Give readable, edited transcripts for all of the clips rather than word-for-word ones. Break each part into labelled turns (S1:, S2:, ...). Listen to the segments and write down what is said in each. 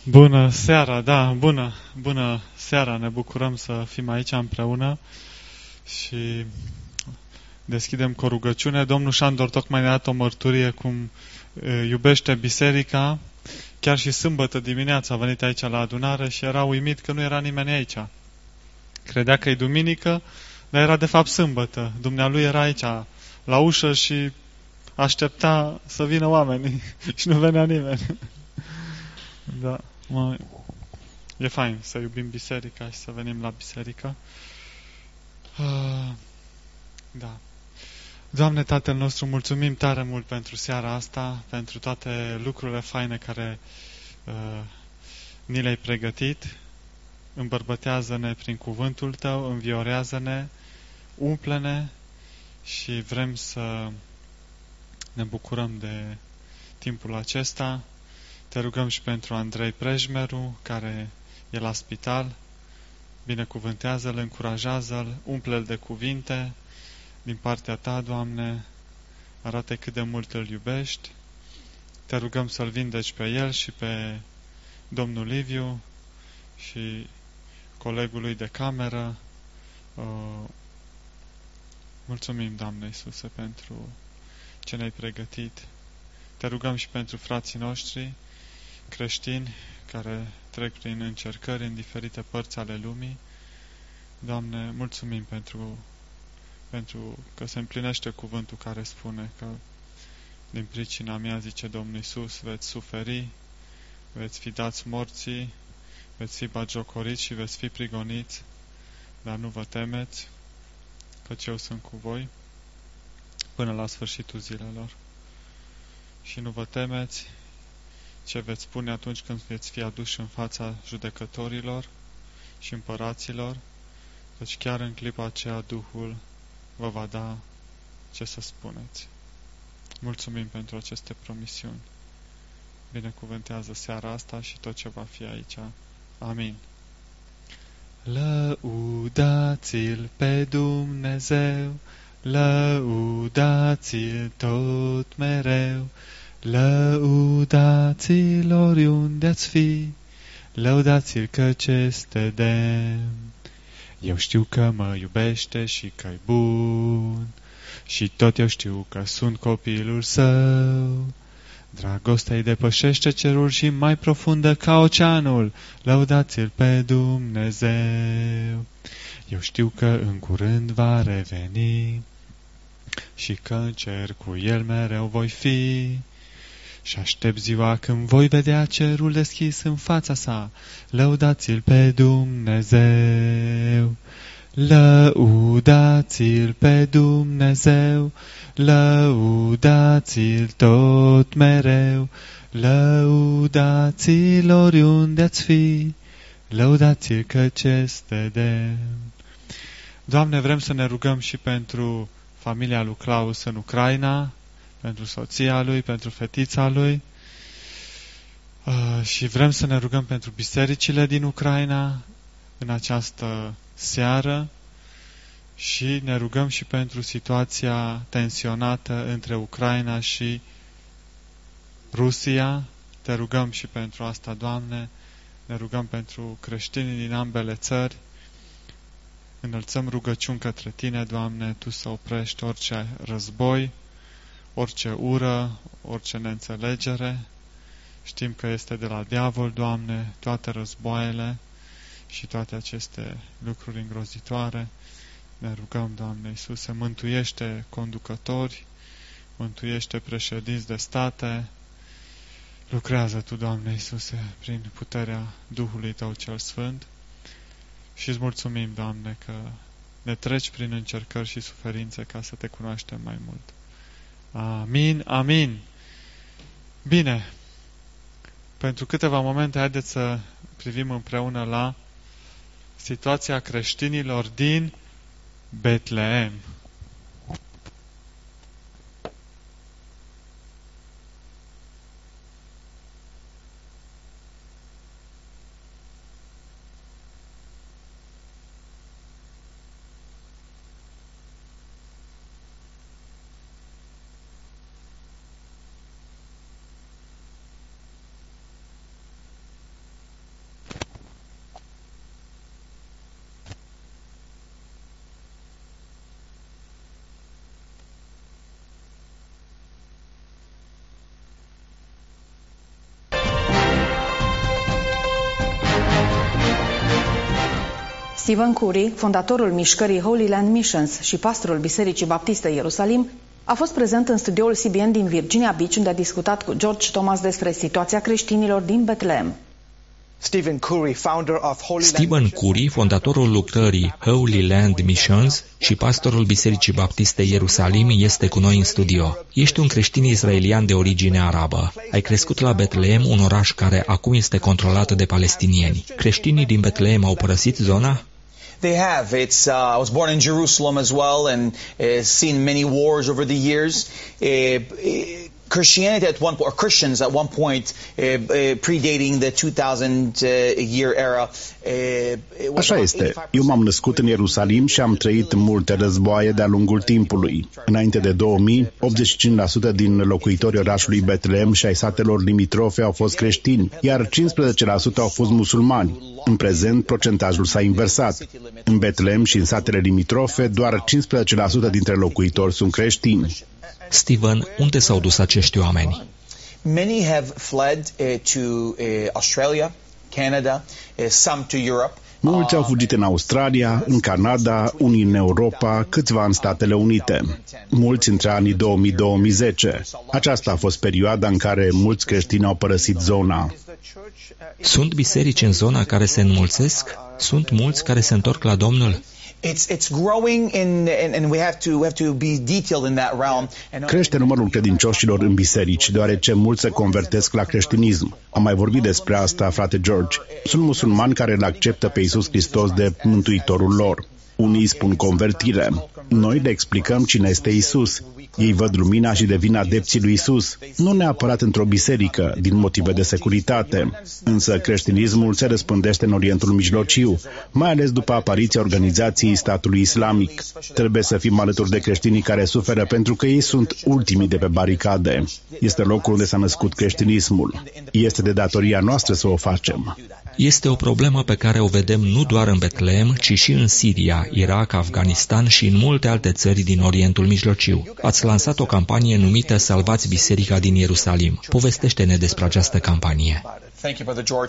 S1: Bună seara, da, bună seara, ne bucurăm să fim aici împreună și deschidem cu o rugăciune. Domnul Șandor tocmai ne-a dat o mărturie cum iubește biserica. Chiar și sâmbătă dimineața a venit aici la adunare și era uimit că nu era nimeni aici. Credea că e duminică, dar era de fapt sâmbătă. Dumnealui era aici la ușă și aștepta să vină oamenii și nu venea nimeni. Da, e fain să iubim biserica și să venim la biserică. Da. Doamne, Tatăl nostru, mulțumim tare mult pentru seara asta, pentru toate lucrurile faine care ni le-ai pregătit. Îmbărbătează-ne prin cuvântul Tău, înviorează-ne, umple-ne și vrem să ne bucurăm de timpul acesta. Te rugăm și pentru Andrei Prejmeru, care e la spital. Binecuvântează-l, încurajează-l, umple-l de cuvinte din partea Ta, Doamne, arată cât de mult îl iubești. Te rugăm să-l vindeci pe el și pe domnul Liviu și colegul lui de cameră. Mulțumim, Doamne Iisuse, pentru ce ne-ai pregătit. Te rugăm și pentru frații noștri creștini care trec prin încercări în diferite părți ale lumii. Doamne, mulțumim pentru că se împlinește cuvântul care spune că din pricina mea, zice Domnul Iisus, veți suferi, veți fi dați morții, veți fi batjocoriți și veți fi prigoniți, dar nu vă temeți, căci eu sunt cu voi până la sfârșitul zilelor. Și nu vă temeți ce veți spune atunci când veți fi aduși în fața judecătorilor și împăraților, căci chiar în clipa aceea Duhul vă va da ce să spuneți. Mulțumim pentru aceste promisiuni. Binecuvântează seara asta și tot ce va fi aici. Amin. Lăudați-l pe Dumnezeu, lăudați-l tot mereu, lăudați-l oriunde-ați fi, lăudați-l căci este demn. Eu știu că mă iubește și că-i bun, și tot eu știu că sunt copilul său. Dragostea-i depășește cerul și mai profundă ca oceanul, lăudați-l pe Dumnezeu. Eu știu că în curând va reveni și că în cer cu el mereu voi fi. Și aștept ziua când voi vedea cerul deschis în fața sa, lăudați-l pe Dumnezeu. Lăudați-l pe Dumnezeu, lăudați-l tot mereu, lăudați-l oriunde-ați fi, lăudați-l căci este demn. Doamne, vrem să ne rugăm și pentru familia lui Claus în Ucraina, pentru soția lui, pentru fetița lui, și vrem să ne rugăm pentru bisericile din Ucraina în această seară și ne rugăm și pentru situația tensionată între Ucraina și Rusia. Te rugăm și pentru asta, Doamne, ne rugăm pentru creștinii din ambele țări. Înălțăm rugăciuni către Tine, Doamne, Tu să oprești orice război, orice ură, orice neînțelegere. Știm că este de la diavol, Doamne, toate războaiele și toate aceste lucruri îngrozitoare. Ne rugăm, Doamne Iisuse, mântuiește conducători, mântuiește președinți de state, lucrează Tu, Doamne Iisuse, prin puterea Duhului Tău cel Sfânt și îți mulțumim, Doamne, că ne treci prin încercări și suferințe ca să Te cunoaștem mai mult. Amin, amin. Bine, pentru câteva momente haideți să privim împreună la situația creștinilor din Betleem.
S2: Stephen Curry, fondatorul mișcării Holy Land Missions și pastorul Bisericii Baptiste Ierusalim, a fost prezent în studioul CBN din Virginia Beach, unde a discutat cu George Thomas despre situația creștinilor din Betlehem.
S3: Stephen Curry, fondatorul lucrării Holy Land Missions și pastorul Bisericii Baptiste Ierusalim, este cu noi în studio. Ești un creștin israelian de origine arabă. Ai crescut la Betlehem, un oraș care acum este controlat de palestinieni. Creștinii din Betlehem au părăsit zona?
S4: They have. I was born in Jerusalem as well and seen many wars over the years. Christianity Christians at one point, predating the 2000 year era.
S5: Așa este. Eu m-am născut în Ierusalim și am trăit multe războaie de-a lungul timpului. Înainte de 2000, 85% din locuitorii orașului Betlehem și ai satelor limitrofe au fost creștini, iar 15% au fost musulmani. În prezent, procentajul s-a inversat. În Betlehem și în satele limitrofe, doar 15% dintre locuitori sunt creștini.
S6: Stephen, unde s-au dus acești oameni?
S4: Many have fled to Australia, Canada, some to Europe.
S5: Mulți au fugit în Australia, în Canada, unii în Europa, câțiva în Statele Unite. Mulți între anii 2000-2010. Aceasta a fost perioada în care mulți creștini au părăsit zona.
S6: Sunt biserici în zona care se înmulțesc? Sunt mulți care se întorc la Domnul?
S4: It's growing and we have to be detailed in that realm.
S5: Crește numărul credincioșilor în biserici, deoarece mulți se convertesc la creștinism. Am mai vorbit despre asta, frate George. Sunt musulmani care îl acceptă pe Iisus Hristos de mântuitorul lor. Unii spun convertire. Noi le explicăm cine este Iisus. Ei văd lumina și devin adepții lui Iisus, nu neapărat într-o biserică, din motive de securitate. Însă creștinismul se răspândește în Orientul Mijlociu, mai ales după apariția organizației statului islamic. Trebuie să fim alături de creștinii care suferă pentru că ei sunt ultimii de pe baricade. Este locul unde s-a născut creștinismul. Este de datoria noastră să o facem.
S6: Este o problemă pe care o vedem nu doar în Betlehem, ci și în Siria, Irak, Afganistan și în multe alte țări din Orientul Mijlociu. Ați lansat o campanie numită Salvați Biserica din Ierusalim. Povestește-ne despre această campanie.
S4: Thank you, Brother George.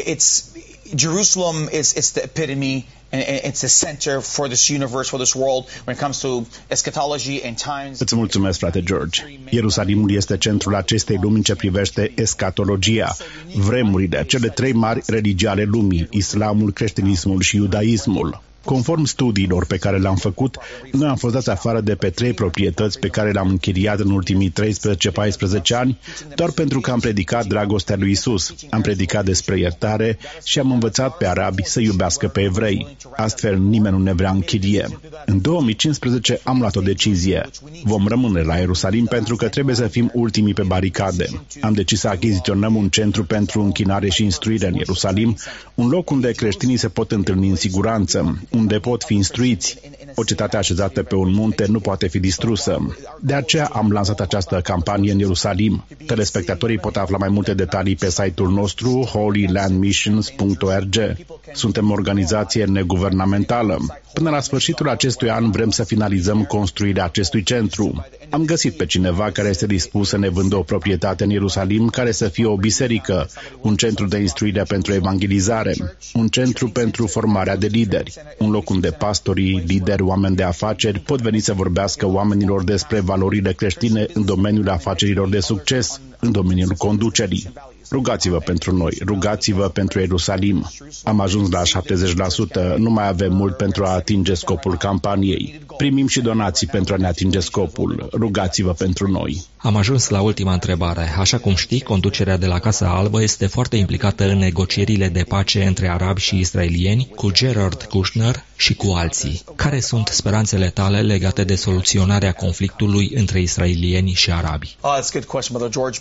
S4: Jerusalem is the epitome and it's the center for this universe, for this world when it comes to eschatology and times.
S5: Îți mulțumesc, frate George. Ierusalimul este centrul acestei lumi în ce privește eschatologia, vremurile, cele trei mari religii ale lumii, islamul, creștinismul și iudaismul. Conform studiilor pe care le-am făcut, noi am fost dați afară de pe 3 proprietăți pe care le-am închiriat în ultimii 13-14 ani, doar pentru că am predicat dragostea lui Isus, am predicat despre iertare și am învățat pe arabi să iubească pe evrei. Astfel, nimeni nu ne vrea închirie. În 2015 am luat o decizie. Vom rămâne la Ierusalim pentru că trebuie să fim ultimii pe baricade. Am decis să achiziționăm un centru pentru închinare și instruire în Ierusalim, un loc unde creștinii se pot întâlni în siguranță, unde pot fi instruiți. O cetate așezată pe un munte nu poate fi distrusă. De aceea am lansat această campanie în Ierusalim. Telespectatorii pot afla mai multe detalii pe site-ul nostru holylandmissions.org. Suntem o organizație neguvernamentală. Până la sfârșitul acestui an vrem să finalizăm construirea acestui centru. Am găsit pe cineva care este dispus să ne vândă o proprietate în Ierusalim care să fie o biserică, un centru de instruire pentru evangelizare, un centru pentru formarea de lideri, un loc unde pastorii, lideri, oameni de afaceri pot veni să vorbească oamenilor despre valorile creștine în domeniul afacerilor de succes, în domeniul conducerii. Rugați-vă pentru noi, rugați-vă pentru Ierusalim. Am ajuns la 70%, nu mai avem mult pentru a atinge scopul campaniei. Primim și donații pentru a ne atinge scopul. Rugați-vă pentru noi.
S6: Am ajuns la ultima întrebare. Așa cum știi, conducerea de la Casa Albă este foarte implicată în negocierile de pace între arabi și israelieni, cu Jared Kushner și cu alții. Care sunt speranțele tale legate de soluționarea conflictului între israelieni și arabi?
S4: That's a good question, Brother George.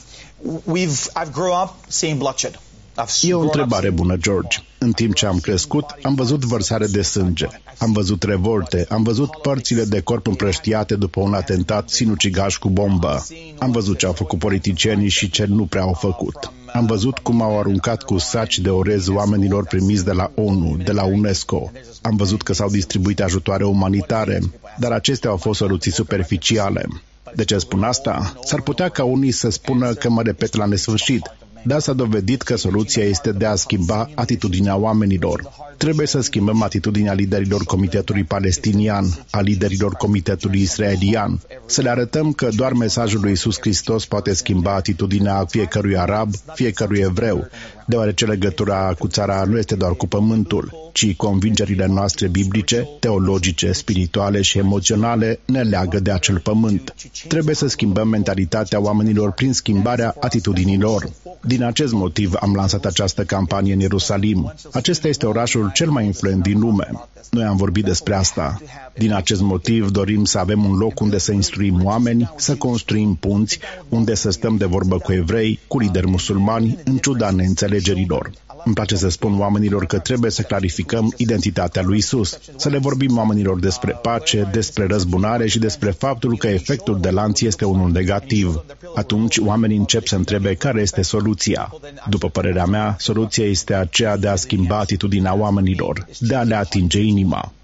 S4: I've grown up seeing bloodshed.
S5: E o întrebare bună, George. În timp ce am crescut, am văzut vărsare de sânge, am văzut revolte, am văzut părțile de corp împrăștiate după un atentat sinucigaș cu bombă. Am văzut ce au făcut politicienii și ce nu prea au făcut. Am văzut cum au aruncat cu saci de orez oamenilor primiți de la ONU, de la UNESCO. Am văzut că s-au distribuit ajutoare umanitare, dar acestea au fost soluții superficiale. De ce spun asta? S-ar putea ca unii să spună că mă repet la nesfârșit. dar s-a dovedit că soluția este de a schimba atitudinea oamenilor. Trebuie să schimbăm atitudinea liderilor Comitetului Palestinian, a liderilor Comitetului Israelian, să le arătăm că doar mesajul lui Iisus Hristos poate schimba atitudinea fiecărui arab, fiecărui evreu, deoarece legătura cu țara nu este doar cu pământul, ci convingerile noastre biblice, teologice, spirituale și emoționale ne leagă de acel pământ. Trebuie să schimbăm mentalitatea oamenilor prin schimbarea atitudinilor. Din acest motiv am lansat această campanie în Ierusalim. Acesta este orașul cel mai influent din lume. Noi am vorbit despre asta. Din acest motiv dorim să avem un loc unde să instruim oameni, să construim punți, unde să stăm de vorbă cu evrei, cu lideri musulmani, în ciuda neînțelegerilor. Îmi place să spun oamenilor că trebuie să clarificăm identitatea lui Isus, să le vorbim oamenilor despre pace, despre răzbunare și despre faptul că efectul de lanț este unul negativ. Atunci oamenii încep să întrebe care este soluția. După părerea mea, soluția este aceea de a schimba atitudinea oamenilor, de a le atinge inima.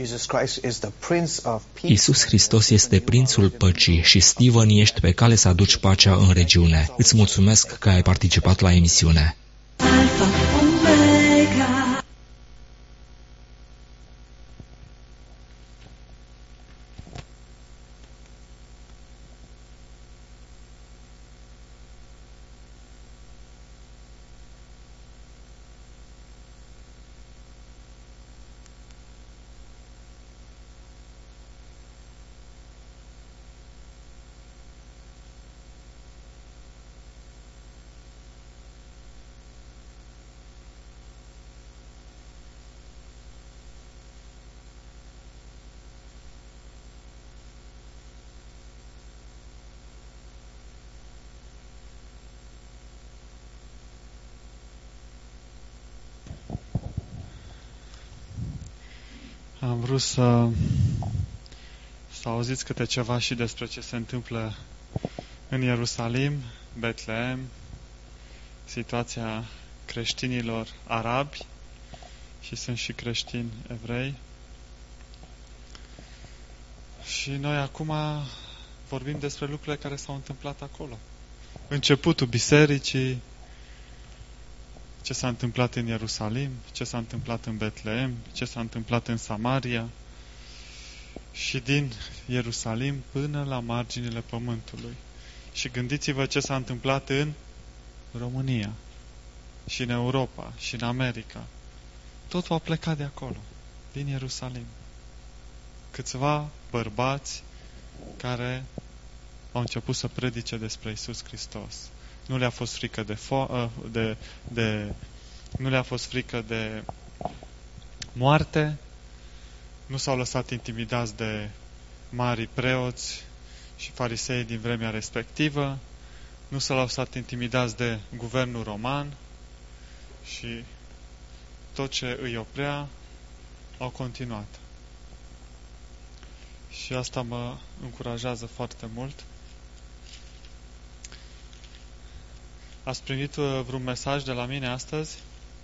S3: Iisus Hristos este Prințul Păcii și, Steven, ești pe cale să aduci pacea în regiune. Îți mulțumesc că ai participat la emisiune.
S7: Alpha Omega.
S1: Am vrut să auziți câte ceva și despre ce se întâmplă în Ierusalim, Betlehem, situația creștinilor arabi și sunt și creștini evrei. Și noi acum vorbim despre lucrurile care s-au întâmplat acolo. Începutul bisericii, ce s-a întâmplat în Ierusalim, ce s-a întâmplat în Betlehem, ce s-a întâmplat în Samaria și din Ierusalim până la marginile pământului. Și gândiți-vă ce s-a întâmplat în România și în Europa și în America. Totul a plecat de acolo, din Ierusalim. Câțiva bărbați care au început să predice despre Iisus Hristos. Nu le-a fost frică nu le-a fost frică de moarte, nu s-au lăsat intimidați de mari preoți și farisei din vremea respectivă, nu s-au lăsat intimidați de guvernul roman și tot ce îi oprea au continuat. Și asta mă încurajează foarte mult. Ați primit vreun mesaj de la mine astăzi?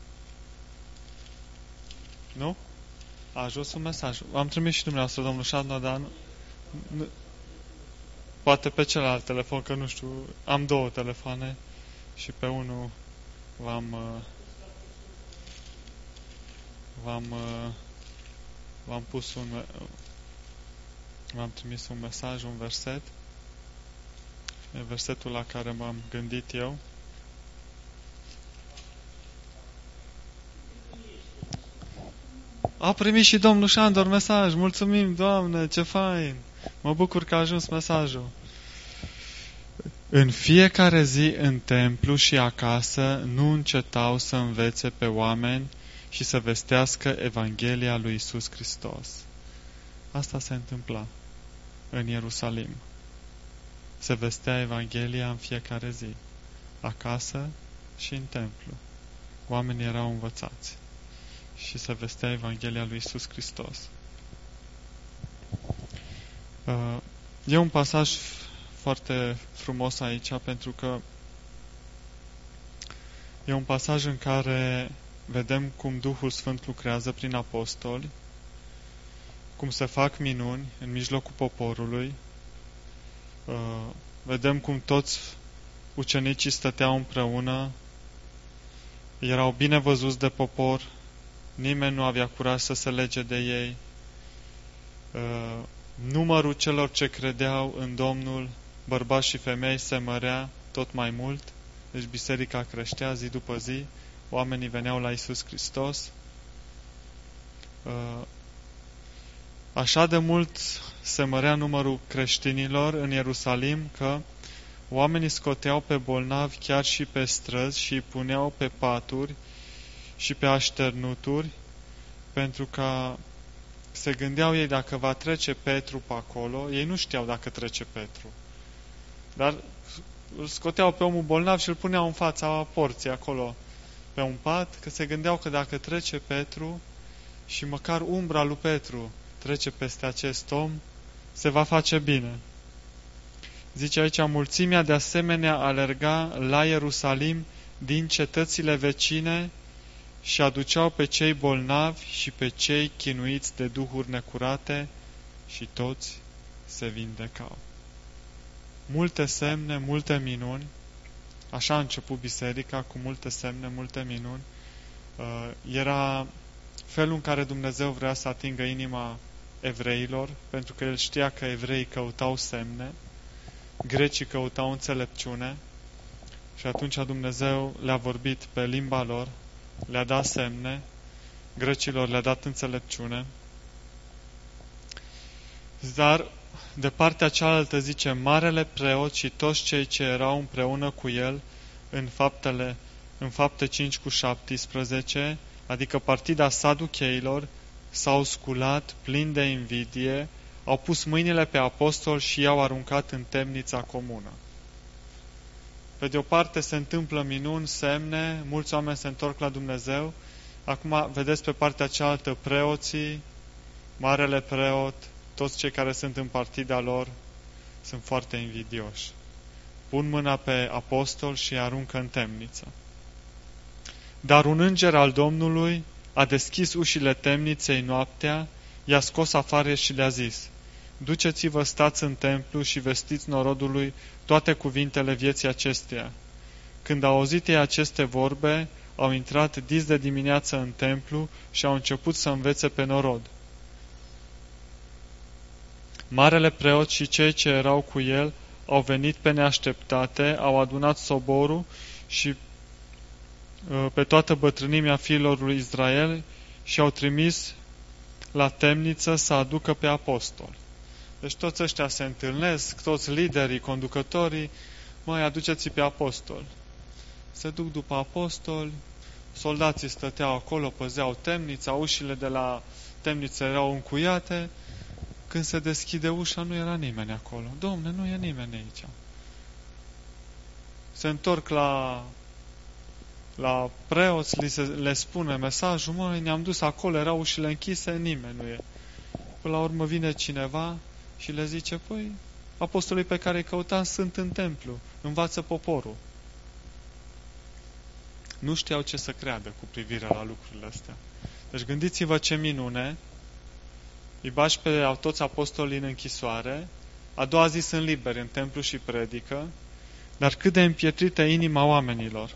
S1: Nu? A ajuns un mesaj. Am trimis și dumneavoastră, domnul Șadna, dar nu, poate pe celălalt telefon, că nu știu, am două telefoane și pe unul v-am trimis un mesaj, un verset. E versetul la care m-am gândit eu. A primit și domnul Șandor mesaj. Mulțumim, Doamne, ce fain. Mă bucur că a ajuns mesajul. În fiecare zi în templu și acasă nu încetau să învețe pe oameni și să vestească Evanghelia lui Iisus Hristos. Asta se întâmpla în Ierusalim. Se vestea Evanghelia în fiecare zi, acasă și în templu. Oamenii erau învățați și se vestea Evanghelia lui Iisus Hristos. E un pasaj foarte frumos aici, pentru că e un pasaj în care vedem cum Duhul Sfânt lucrează prin apostoli, cum se fac minuni în mijlocul poporului. Vedem cum toți ucenicii stăteau împreună erau bine văzuți de popor, nimeni nu avea curaj să se lege de ei. Numărul celor ce credeau în Domnul, bărbați și femei, se mărea tot mai mult, deci biserica creștea zi după zi, oamenii veneau la Iisus Hristos. Așa de mult se mărea numărul creștinilor în Ierusalim că oamenii scoteau pe bolnavi chiar și pe străzi și îi puneau pe paturi și pe așternuturi, pentru că se gândeau ei dacă va trece Petru pe acolo. Ei nu știau dacă trece Petru, dar îl scoteau pe omul bolnav și îl puneau în fața porții acolo pe un pat, că se gândeau că dacă trece Petru și măcar umbra lui Petru trece peste acest om, se va face bine. Zice aici, mulțimea de asemenea alerga la Ierusalim din cetățile vecine și aduceau pe cei bolnavi și pe cei chinuiți de duhuri necurate și toți se vindecau. Multe semne, multe minuni. Așa a început biserica, cu multe semne, multe minuni. Era felul în care Dumnezeu vrea să atingă inima evreilor, pentru că El știa că evreii căutau semne, grecii căutau înțelepciune și atunci Dumnezeu le-a vorbit pe limba lor, le-a dat semne, grecilor le-a dat înțelepciune. Dar de partea cealaltă zice, marele preot și toți cei ce erau împreună cu el în fapte 5:17, adică partida saducheilor, s-au sculat plini de invidie, au pus mâinile pe apostol și i-au aruncat în temnița comună. Pe de o parte se întâmplă minuni, semne, mulți oameni se întorc la Dumnezeu. Acum vedeți pe partea cealaltă preoții, marele preot, toți cei care sunt în partida lor sunt foarte invidioși. Pun mâna pe apostol și îi aruncă în temniță. Dar un înger al Domnului a deschis ușile temniței noaptea, i-a scos afară și le-a zis, duceți-vă, stați în templu și vestiți norodului toate cuvintele vieții acesteia. Când au auzit ei aceste vorbe, au intrat dis de dimineață în templu și au început să învețe pe norod. Marele preot și cei ce erau cu el au venit pe neașteptate, au adunat soborul și pe toată bătrânimea fiilor lui Israel și au trimis la temniță să aducă pe apostol. Deci toți ăștia se întâlnesc, toți liderii, conducătorii, măi, aduceți pe apostol. Se duc după apostol, soldații stăteau acolo, păzeau temnița, ușile de la temniță erau încuiate. Când se deschide ușa, nu era nimeni acolo. Dom'le, nu e nimeni aici. Se întorc la preoți, le spune mesajul, măi, ne-am dus acolo, erau ușile închise, nimeni nu e. Până la urmă vine cineva și le zice, păi, apostolii pe care îi căutam sunt în templu, învață poporul. Nu știau ce să creadă cu privire la lucrurile astea. Deci gândiți-vă ce minune, îi bagi pe toți apostolii în închisoare, a doua zi sunt liberi în templu și predică, dar cât de împietrită inima oamenilor.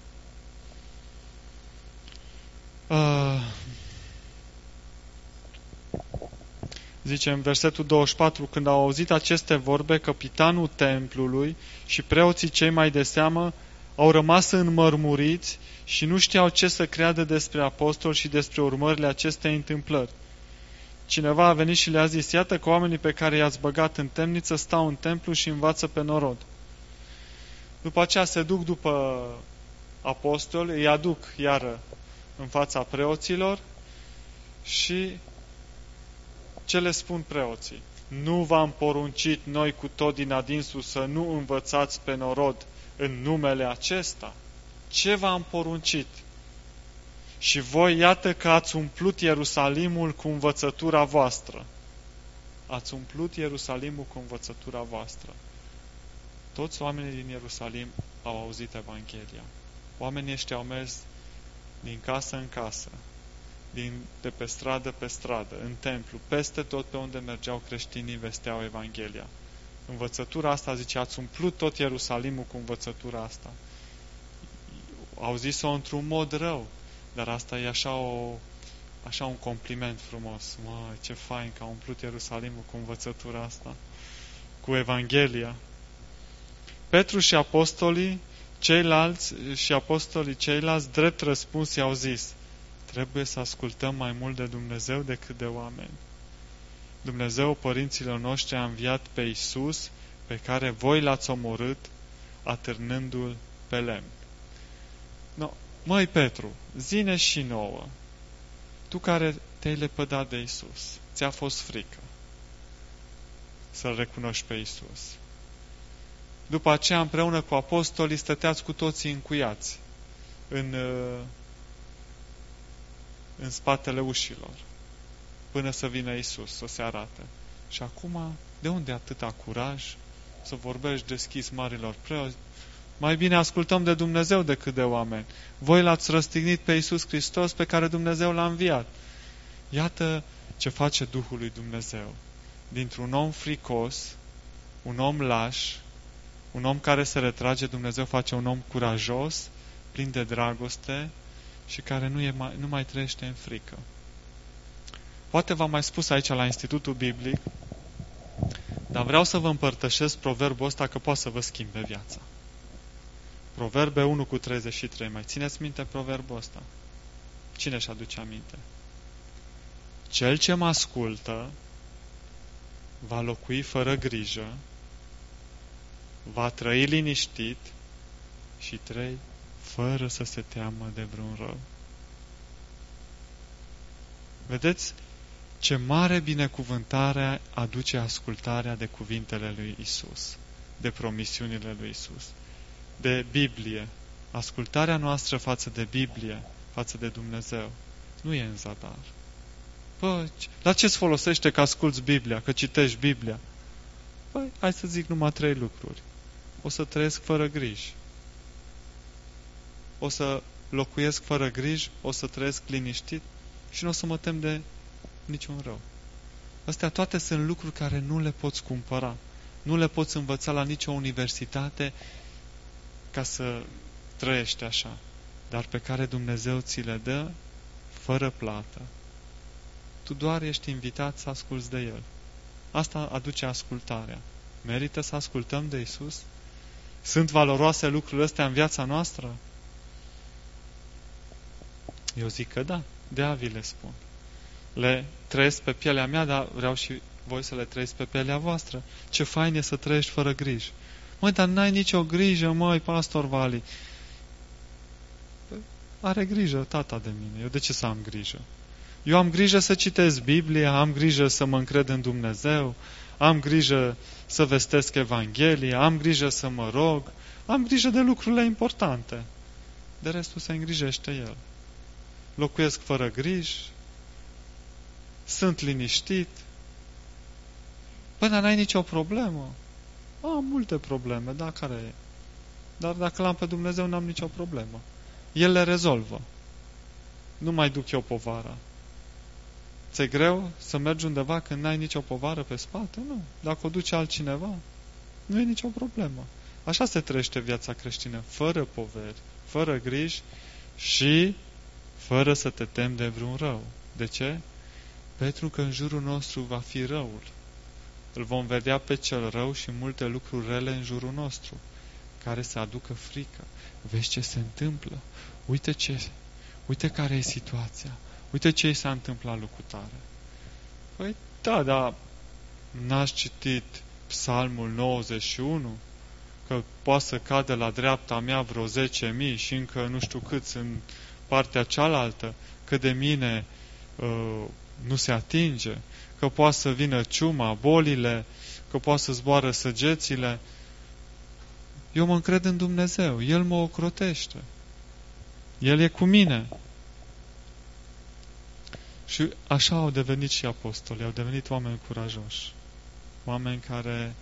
S1: Zice în versetul 24, când au auzit aceste vorbe, căpitanul templului și preoții cei mai de seamă au rămas înmărmuriți și nu știau ce să creadă despre apostol și despre urmările acestei întâmplări. Cineva a venit și le-a zis, iată că oamenii pe care i-ați băgat în temniță stau în templu și învață pe norod. După aceea se duc după apostol, îi aduc iară în fața preoților și ce le spun preoții? Nu v-am poruncit noi cu tot din adinsul să nu învățați pe norod în numele acesta? Ce v-am poruncit? Și voi iată că ați umplut Ierusalimul cu învățătura voastră. Ați umplut Ierusalimul cu învățătura voastră. Toți oamenii din Ierusalim au auzit Evanghelia. Oamenii ăștia au mers din casă în casă, de pe stradă pe stradă, în templu, peste tot pe unde mergeau creștinii vesteau Evanghelia. Învățătura asta, zice, ați umplut tot Ierusalimul cu învățătura asta. Au zis-o într-un mod rău. Dar asta e așa un compliment frumos. Măi, ce fain că a umplut Ierusalimul cu învățătura asta, cu Evanghelia. Petru și apostolii ceilalți, drept răspuns, i-au zis: trebuie să ascultăm mai mult de Dumnezeu decât de oameni. Dumnezeu, părinților noștri, a înviat pe Iisus, pe care voi l-ați omorât, atârnându-l pe lemn. No, măi Petru, zi-ne și nouă, tu care te-ai lepădat de Iisus, ți-a fost frică să-L recunoști pe Iisus. După aceea, împreună cu apostolii, stăteați cu toții încuiați în spatele ușilor, până să vină Iisus, să se arate. Și acum, de unde atâta curaj să vorbești deschis marilor preoți? Mai bine ascultăm de Dumnezeu decât de oameni. Voi l-ați răstignit pe Iisus Hristos, pe care Dumnezeu l-a înviat. Iată ce face Duhul lui Dumnezeu. Dintr-un om fricos, un om laș, un om care se retrage, Dumnezeu face un om curajos, plin de dragoste și care nu mai trăiește în frică. Poate v-am mai spus aici la Institutul Biblic, dar vreau să vă împărtășesc proverbul ăsta, că poate să vă schimbe viața. Proverbe 1:33. Mai țineți minte proverbul ăsta? Cine își aduce aminte? Cel ce mă ascultă va locui fără grijă, va trăi liniștit și trăi fără să se teamă de vreun rău. Vedeți ce mare binecuvântare aduce ascultarea de cuvintele lui Isus, de promisiunile lui Isus, de Biblie. Ascultarea noastră față de Biblie, față de Dumnezeu, nu e în zadar. Păi, la ce-ți folosește că asculți Biblia, că citești Biblia? Păi, hai să zic numai 3 lucruri. O să trăiesc fără griji. O să locuiesc fără griji, o să trăiesc liniștit și nu o să mă tem de niciun rău. Astea toate sunt lucruri care nu le poți cumpăra. Nu le poți învăța la nicio universitate ca să trăiești așa, dar pe care Dumnezeu ți le dă fără plată. Tu doar ești invitat să asculți de El. Asta aduce ascultarea. Merită să ascultăm de Isus? Sunt valoroase lucrurile astea în viața noastră? Eu zic că da, de-aia vi le spun. Le trăiesc pe pielea mea, dar vreau și voi să le trăiesc pe pielea voastră. Ce fain e să trăiești fără griji. Măi, dar n-ai nicio grijă, măi, pastor Vali. Are grijă tata de mine. Eu de ce să am grijă? Eu am grijă să citesc Biblia, am grijă să mă încred în Dumnezeu, am grijă să vestesc Evanghelia, am grijă să mă rog, am grijă de lucrurile importante. De restul se îngrijește El. Locuiesc fără griji, sunt liniștit. Până n-ai nicio problemă. Am multe probleme, da, care e? Dar dacă l-am pe Dumnezeu, n-am nicio problemă. El le rezolvă. Nu mai duc eu povara. Ți-e greu să mergi undeva când n-ai nicio povară pe spate? Nu. Dacă o duce altcineva, nu e nicio problemă. Așa se trăiește viața creștină, fără poveri, fără griji și fără să te temi de vreun rău. De ce? Pentru că în jurul nostru va fi răul. Îl vom vedea pe cel rău și multe lucruri rele în jurul nostru, care să aducă frică. Vezi ce se întâmplă? Uite care e situația. Uite ce i s-a întâmplat lui cutare. Păi da, dar n-ați citit Psalmul 91? Că poate să cadă la dreapta mea vreo 10.000 și încă nu știu câți în partea cealaltă, că de mine nu se atinge, că poate să vină ciuma, bolile, că poate să zboară săgețile. Eu mă încred în Dumnezeu, El mă ocrotește. El e cu mine. Și așa au devenit și apostoli, au devenit oameni curajoși. Oameni care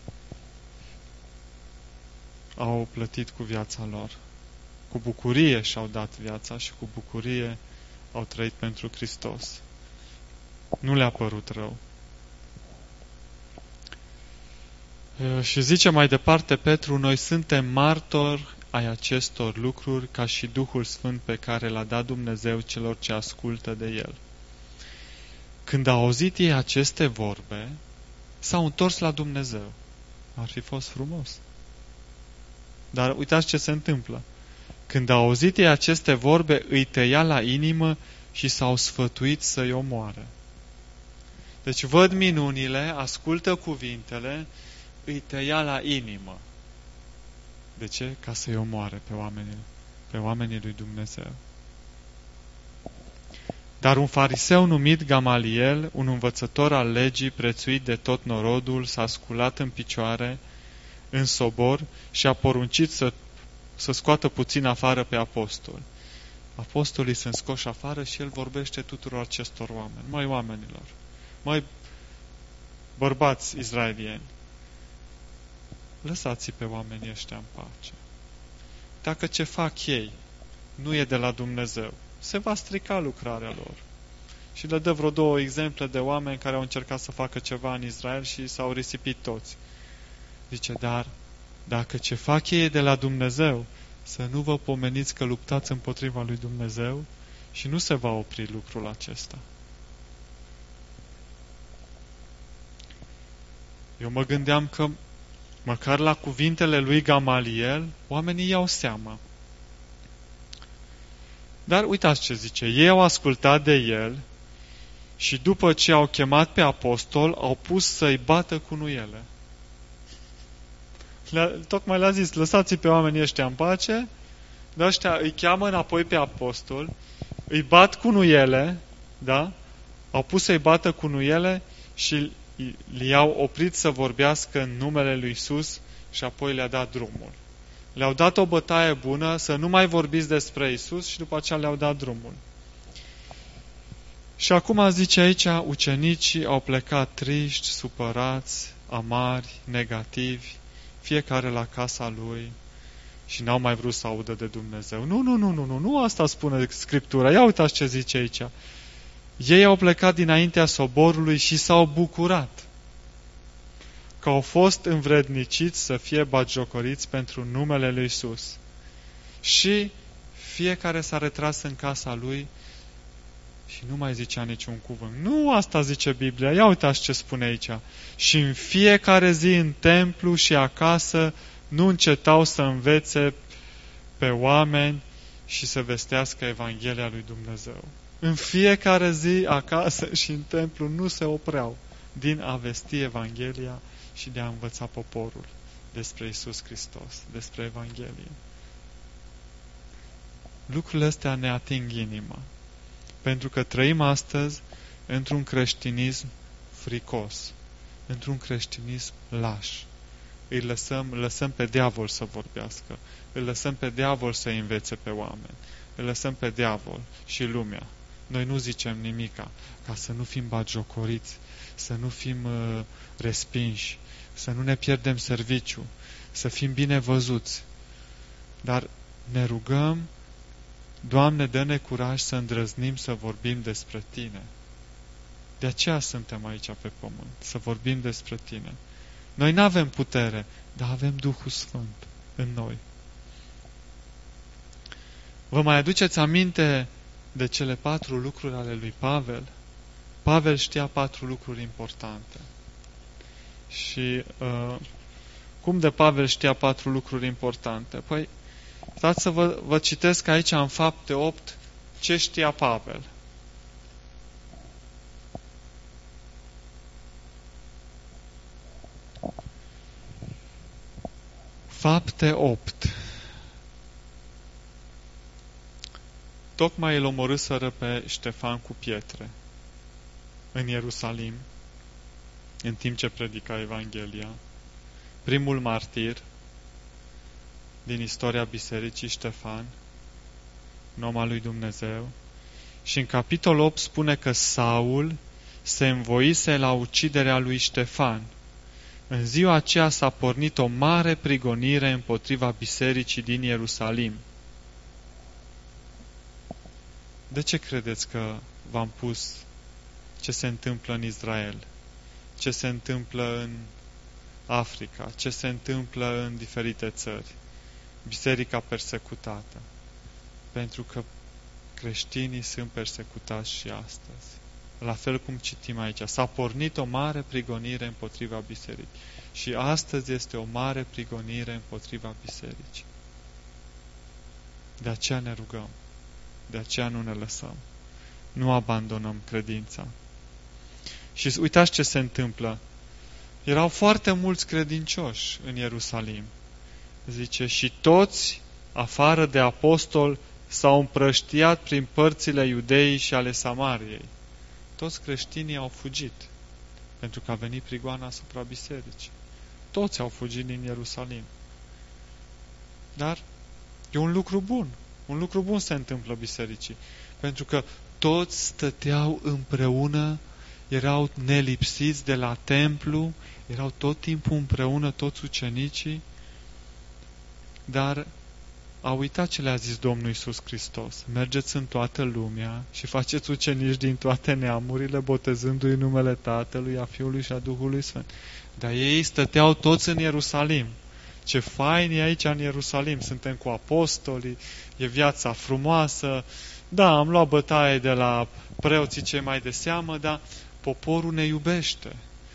S1: au plătit cu viața lor. Cu bucurie și-au dat viața și cu bucurie au trăit pentru Hristos. Nu le-a părut rău. Și zice mai departe Petru, noi suntem martori ai acestor lucruri ca și Duhul Sfânt pe care l-a dat Dumnezeu celor ce ascultă de El. Când au auzit ei aceste vorbe, s-au întors la Dumnezeu. Ar fi fost frumos. Dar uitați ce se întâmplă. Când au auzit ei aceste vorbe, îi tăia la inimă și s-au sfătuit să-i omoare. Deci văd minunile, ascultă cuvintele, îi tăia la inimă. De ce? Ca să-i omoare pe oamenii lui Dumnezeu. Dar un fariseu numit Gamaliel, un învățător al legii prețuit de tot norodul, s-a sculat în picioare, în sobor, și a poruncit să scoată puțin afară pe apostoli. Apostolii sunt scoși afară și el vorbește tuturor acestor oameni. Măi, oamenilor, măi, bărbați izraelieni, lăsați-i pe oamenii ăștia în pace. Dacă ce fac ei nu e de la Dumnezeu, se va strica lucrarea lor. Și le dă vreo 2 exemple de oameni care au încercat să facă ceva în Israel și s-au risipit toți. Zice, dar dacă ce fac ei e de la Dumnezeu, să nu vă pomeniți că luptați împotriva lui Dumnezeu și nu se va opri lucrul acesta. Eu mă gândeam că măcar la cuvintele lui Gamaliel, oamenii iau seama. Dar uitați ce zice, ei au ascultat de el și după ce au chemat pe apostol, au pus să-i bată cu nuiele. Tocmai le-a zis, lăsați-i pe oamenii ăștia în pace, dar ăștia îi cheamă înapoi pe apostol, îi bat cu nuiele, da? Au pus să-i bată cu nuiele și i-au oprit să vorbească în numele lui Iisus și apoi le-a dat drumul. Le-au dat o bătaie bună să nu mai vorbiți despre Iisus și după aceea le-au dat drumul. Și acum zice aici, ucenicii au plecat triști, supărați, amari, negativi, fiecare la casa lui și n-au mai vrut să audă de Dumnezeu. Nu asta spune Scriptura. Ia uitați ce zice aici. Ei au plecat dinaintea soborului și s-au bucurat că au fost învredniciți să fie batjocoriți pentru numele lui Iisus. Și fiecare s-a retras în casa lui și nu mai zicea niciun cuvânt. Nu asta zice Biblia. Ia uitați ce spune aici. Și în fiecare zi în templu și acasă nu încetau să învețe pe oameni și să vestească Evanghelia lui Dumnezeu. În fiecare zi acasă și în templu nu se opreau din a vesti Evanghelia și de a învăța poporul despre Iisus Hristos, despre Evanghelie. Lucrurile astea ne ating inima, pentru că trăim astăzi într-un creștinism fricos, într-un creștinism laș. Îi lăsăm pe diavol să vorbească, îl lăsăm pe diavol să învețe pe oameni, îl lăsăm pe diavol și lumea. Noi nu zicem nimica, ca să nu fim batjocoriți, să nu fim respinși, să nu ne pierdem serviciu, să fim bine văzuți. Dar ne rugăm, Doamne, dă-ne curaj să îndrăznim să vorbim despre Tine. De aceea suntem aici pe pământ, să vorbim despre Tine. Noi nu avem putere, dar avem Duhul Sfânt în noi. Vă mai aduceți aminte de cele 4 lucruri ale lui Pavel? Pavel știa 4 lucruri importante. Și cum de Pavel știa 4 lucruri importante? Păi, stați să vă citesc aici în Fapte 8 ce știa Pavel. Fapte 8. Tocmai îl omorâsără pe Ștefan cu pietre în Ierusalim, în timp ce predica Evanghelia. Primul martir din istoria bisericii, Ștefan, un om al lui Dumnezeu. Și în capitolul 8 spune că Saul se învoise la uciderea lui Ștefan. În ziua aceea s-a pornit o mare prigonire împotriva bisericii din Ierusalim. De ce credeți că v-am pus ce se întâmplă în Israel, ce se întâmplă în Africa, ce se întâmplă în diferite țări? biserica persecutată, pentru că creștinii sunt persecutați și astăzi. La fel cum citim aici, s-a pornit o mare prigonire împotriva bisericii și astăzi este o mare prigonire împotriva bisericii. De aceea ne rugăm, de aceea nu ne lăsăm, nu abandonăm credința. Și uitați ce se întâmplă. Erau foarte mulți credincioși în Ierusalim. Zice, și toți, afară de apostol, s-au împrăștiat prin părțile Iudeii și ale Samariei. Toți creștinii au fugit, pentru că a venit prigoana asupra bisericii. Toți au fugit din Ierusalim. Dar e un lucru bun. Un lucru bun se întâmplă bisericii. Pentru că toți stăteau împreună, erau nelipsiți de la templu, erau tot timpul împreună toți ucenicii, dar a uitat ce le-a zis Domnul Iisus Hristos. Mergeți în toată lumea și faceți ucenici din toate neamurile, botezându-i numele Tatălui, a Fiului și a Duhului Sfânt. Dar ei stăteau toți în Ierusalim. Ce fain e aici în Ierusalim. Suntem cu apostolii, e viața frumoasă. Da, am luat bătaie de la preoții cei mai de seamă, dar poporul ne iubește.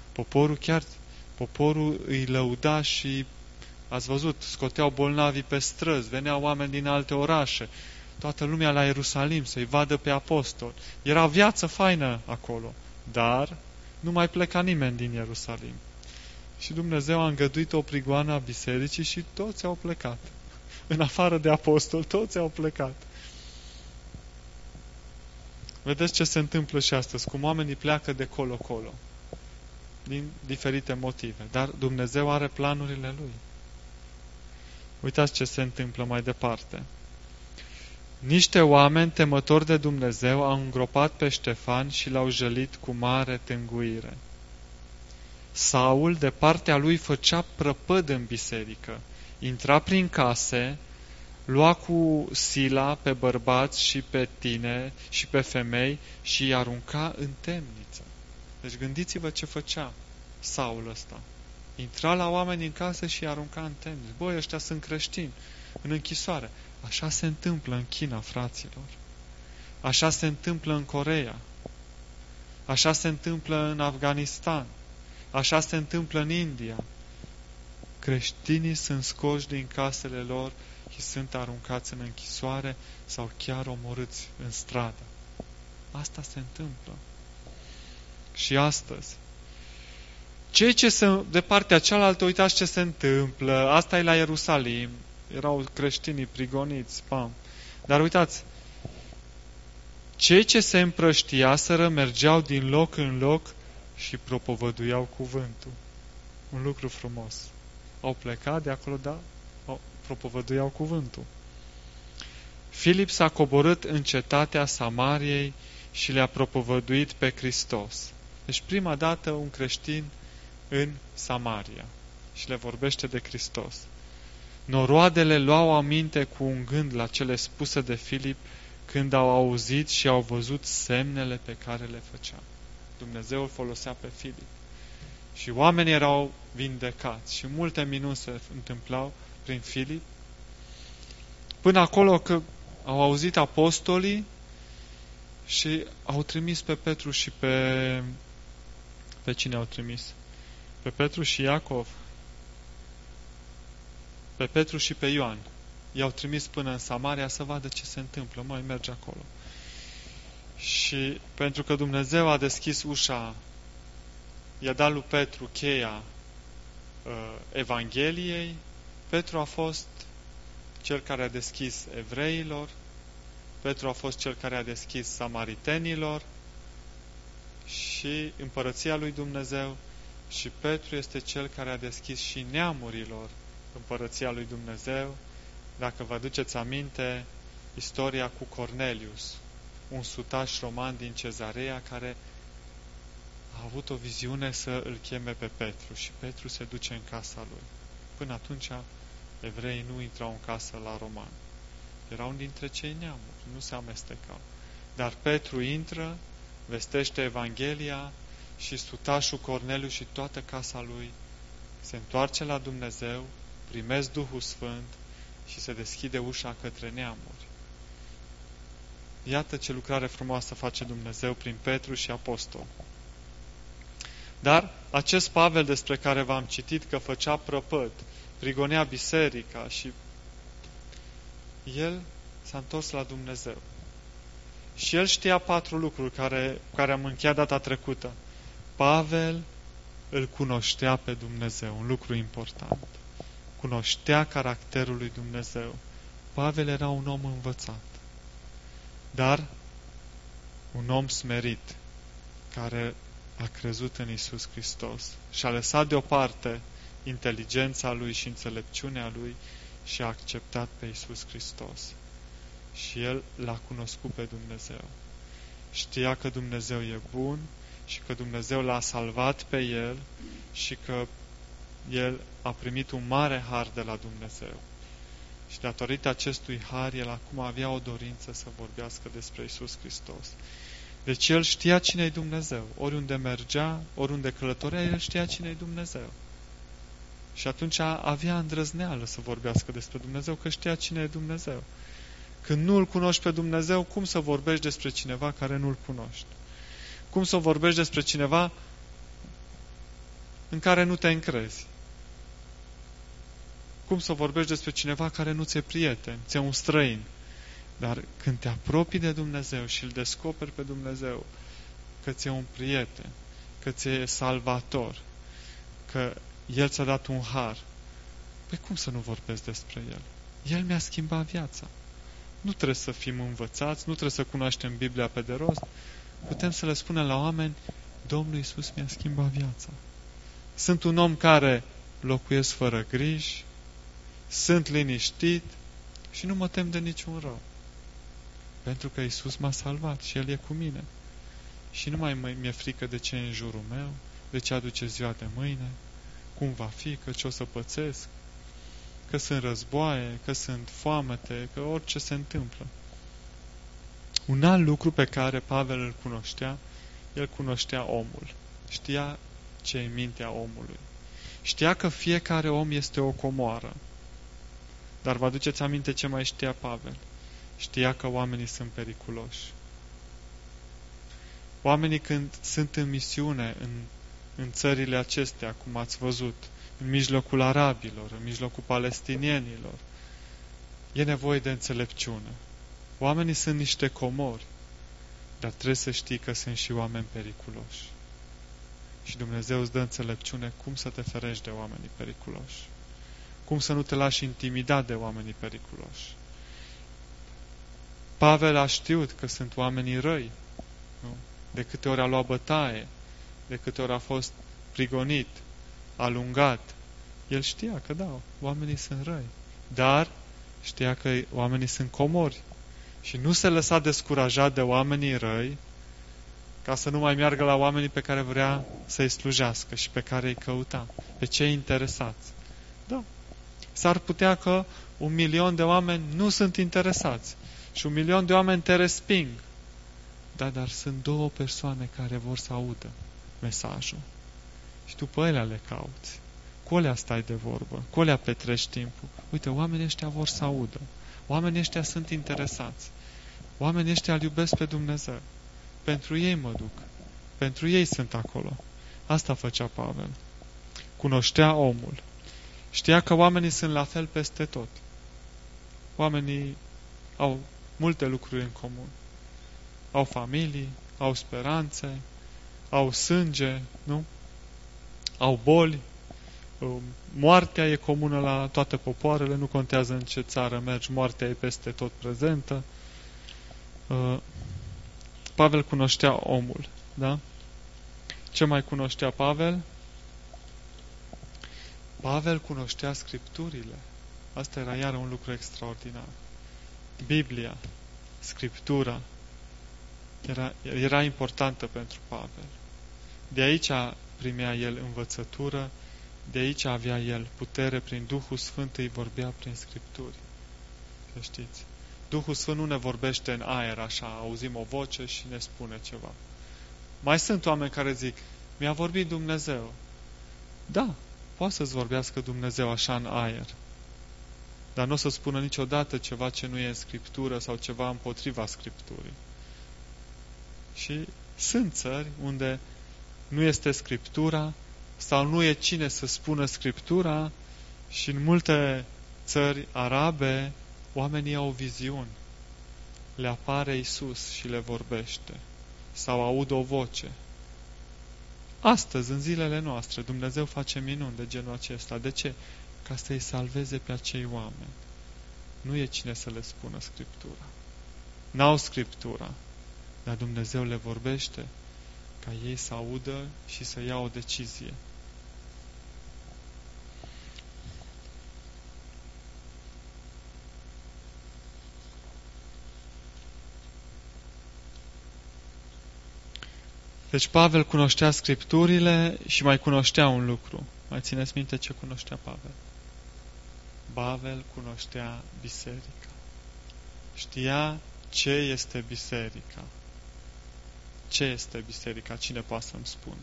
S1: Poporul îi lăuda și ați văzut, scoteau bolnavii pe străzi, veneau oameni din alte orașe, toată lumea la Ierusalim să-i vadă pe apostoli. Era viață faină acolo, dar nu mai pleca nimeni din Ierusalim. Și Dumnezeu a îngăduit o prigoană a bisericii și toți au plecat. În afară de apostoli, toți au plecat. Vedeți ce se întâmplă și astăzi, cum oamenii pleacă de colo-colo, din diferite motive. Dar Dumnezeu are planurile Lui. Uitați ce se întâmplă mai departe. Niște oameni temători de Dumnezeu au îngropat pe Ștefan și l-au jălit cu mare tânguire. Saul, de partea lui, făcea prăpăd în biserică. Intra prin case, lua cu sila pe bărbați și pe tine și pe femei și îi arunca în temniță. Deci gândiți-vă ce făcea Saul ăsta. Intra la oameni în casă și îi arunca în temniță. Băi, ăștia sunt creștini, în închisoare. Așa se întâmplă în China, fraților. Așa se întâmplă în Coreea. Așa se întâmplă în Afganistan. Așa se întâmplă în India. Creștinii sunt scoși din casele lor și sunt aruncați în închisoare sau chiar omorâți în stradă. Asta se întâmplă. Și astăzi. Cei ce sunt de partea cealaltă, uitați ce se întâmplă. Asta e la Ierusalim. Erau creștinii prigoniți. Pam. Dar uitați, cei ce se împrăștiaseră mergeau din loc în loc și propovăduiau cuvântul. Un lucru frumos. Au plecat de acolo, dar propovăduiau cuvântul. Filip s-a coborât în cetatea Samariei și le-a propovăduit pe Hristos. Deci prima dată un creștin în Samaria și le vorbește de Hristos. Noroadele luau aminte cu un gând la cele spuse de Filip când au auzit și au văzut semnele pe care le făcea. Dumnezeu îl folosea pe Filip. Și oamenii erau vindecați și multe minuni se întâmplau prin Filip. Până acolo că au auzit apostolii și au trimis pe Petru și pe cine au trimis? Pe Petru și Iacov. Pe Petru și pe Ioan. I-au trimis până în Samaria să vadă ce se întâmplă. Mai merge acolo. Și pentru că Dumnezeu a deschis ușa, i-a dat lui Petru cheia Evangheliei, Petru a fost cel care a deschis evreilor, Petru a fost cel care a deschis samaritenilor și împărăția lui Dumnezeu, și Petru este cel care a deschis și neamurilor împărăția lui Dumnezeu. Dacă vă aduceți aminte, istoria cu Cornelius, un sutaș roman din Cezarea care a avut o viziune să îl cheme pe Petru și Petru se duce în casa lui. Până atunci, evreii nu intrau în casă la roman. Erau dintre cei neamuri, nu se amestecau. Dar Petru intră, vestește Evanghelia și sutașul Corneliu și toată casa lui se întoarce la Dumnezeu, primesc Duhul Sfânt, și se deschide ușa către neamuri. Iată ce lucrare frumoasă face Dumnezeu prin Petru și apostol. Dar acest Pavel despre care v-am citit că făcea prăpăd, prigonea biserica și el s-a întors la Dumnezeu. Și el știa 4 lucruri care am încheiat data trecută. Pavel îl cunoștea pe Dumnezeu, un lucru important. Cunoștea caracterul lui Dumnezeu. Pavel era un om învățat, dar un om smerit, care a crezut în Iisus Hristos și a lăsat deoparte inteligența lui și înțelepciunea lui și a acceptat pe Iisus Hristos. Și el l-a cunoscut pe Dumnezeu. Știa că Dumnezeu e bun și că Dumnezeu l-a salvat pe el și că el a primit un mare har de la Dumnezeu. Și datorită acestui har, el acum avea o dorință să vorbească despre Iisus Hristos. Deci el știa cine-i Dumnezeu. Oriunde mergea, oriunde călătorea, el știa cine-i Dumnezeu. Și atunci avea îndrăzneală să vorbească despre Dumnezeu, că știa cine e Dumnezeu. Când nu îl cunoști pe Dumnezeu, cum să vorbești despre cineva care nu îl cunoști? Cum să vorbești despre cineva în care nu te încrezi? Cum să vorbești despre cineva care nu ți-e prieten, ți-e un străin? Dar când te apropii de Dumnezeu și îl descoperi pe Dumnezeu, că ți-e un prieten, că ți-e salvator, că El ți-a dat un har, păi cum să nu vorbesc despre El? El mi-a schimbat viața. Nu trebuie să fim învățați, nu trebuie să cunoaștem Biblia pe de rost. Putem să le spunem la oameni, Domnul Iisus mi-a schimbat viața. Sunt un om care locuiesc fără griji, sunt liniștit și nu mă tem de niciun rău. Pentru că Iisus m-a salvat și El e cu mine. Și nu mai mi-e frică de ce e în jurul meu, de ce aduce ziua de mâine, cum va fi, că ce o să pățesc, că sunt războaie, că sunt foamete, că orice se întâmplă. Un alt lucru pe care Pavel îl cunoștea, el cunoștea omul. Știa ce e în mintea omului. Știa că fiecare om este o comoară. Dar vă aduceți aminte ce mai știa Pavel? Știa că oamenii sunt periculoși. Oamenii când sunt în misiune în țările acestea, cum ați văzut, în mijlocul arabilor, în mijlocul palestinienilor, e nevoie de înțelepciune. Oamenii sunt niște comori, dar trebuie să știi că sunt și oameni periculoși. Și Dumnezeu îți dă înțelepciune cum să te ferești de oamenii periculoși. Cum să nu te lași intimidat de oamenii periculoși. Pavel a știut că sunt oamenii răi. Nu? De câte ori a luat bătaie, de câte ori a fost prigonit, alungat, el știa că da, oamenii sunt răi. Dar știa că oamenii sunt comori. Și nu se lăsa descurajat de oamenii răi ca să nu mai meargă la oamenii pe care vrea să-i slujească și pe care îi căuta, pe cei interesați. Da. S-ar putea că 1.000.000 de oameni nu sunt interesați și 1.000.000 de oameni te resping. Da, dar sunt 2 persoane care vor să audă mesajul. Și tu pe alea le cauți. Cu alea stai de vorbă, cu alea petrești timpul. Uite, oamenii ăștia vor să audă. Oamenii ăștia sunt interesați. Oamenii ăștia îl iubesc pe Dumnezeu. Pentru ei mă duc. Pentru ei sunt acolo. Asta făcea Pavel. Cunoștea omul. Știa că oamenii sunt la fel peste tot. Oamenii au multe lucruri în comun. Au familii, au speranțe, au sânge, nu? Au boli. Moartea e comună la toate popoarele, nu contează în ce țară mergi, moartea e peste tot prezentă. Pavel cunoștea omul, da? Ce mai cunoștea Pavel? Pavel cunoștea Scripturile. Asta era iar un lucru extraordinar. Biblia, Scriptura, era importantă pentru Pavel. De aici primea el învățătură, de aici avea el putere, prin Duhul Sfânt îi vorbea prin Scripturi. Să știți. Duhul Sfânt nu ne vorbește în aer așa, auzim o voce și ne spune ceva. Mai sunt oameni care zic, mi-a vorbit Dumnezeu. Da, poate să-ți vorbească Dumnezeu așa în aer. dar nu o să spună niciodată ceva ce nu e în Scriptură sau ceva împotriva Scripturii. Și sunt țări unde nu este Scriptura sau nu e cine să spună Scriptura și în multe țări arabe oamenii au viziuni. Le apare Iisus și le vorbește sau aud o voce. Astăzi, în zilele noastre, Dumnezeu face minuni de genul acesta. De ce? Ca să-i salveze pe acei oameni. Nu e cine să le spună Scriptura. N-au Scriptura, dar Dumnezeu le vorbește ca ei să audă și să ia o decizie. Deci Pavel cunoștea Scripturile și mai cunoștea un lucru. Mai țineți minte ce cunoștea Pavel? Pavel cunoștea biserica. Știa ce este biserica. Ce este biserica? Cine poate să-mi spună?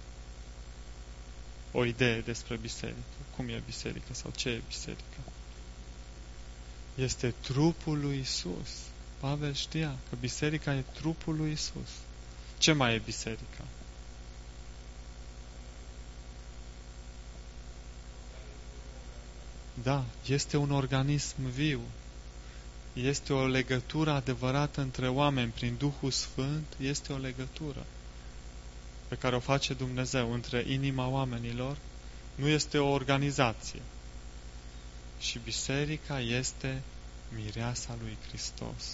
S1: O idee despre biserică. Cum e biserica sau ce e biserica? Este trupul lui Isus. Pavel știa că biserica e trupul lui Isus. Ce mai e biserica? Da, este un organism viu. Este o legătură adevărată între oameni prin Duhul Sfânt. Este o legătură pe care o face Dumnezeu între inima oamenilor. Nu este o organizație. Și biserica este mireasa lui Hristos.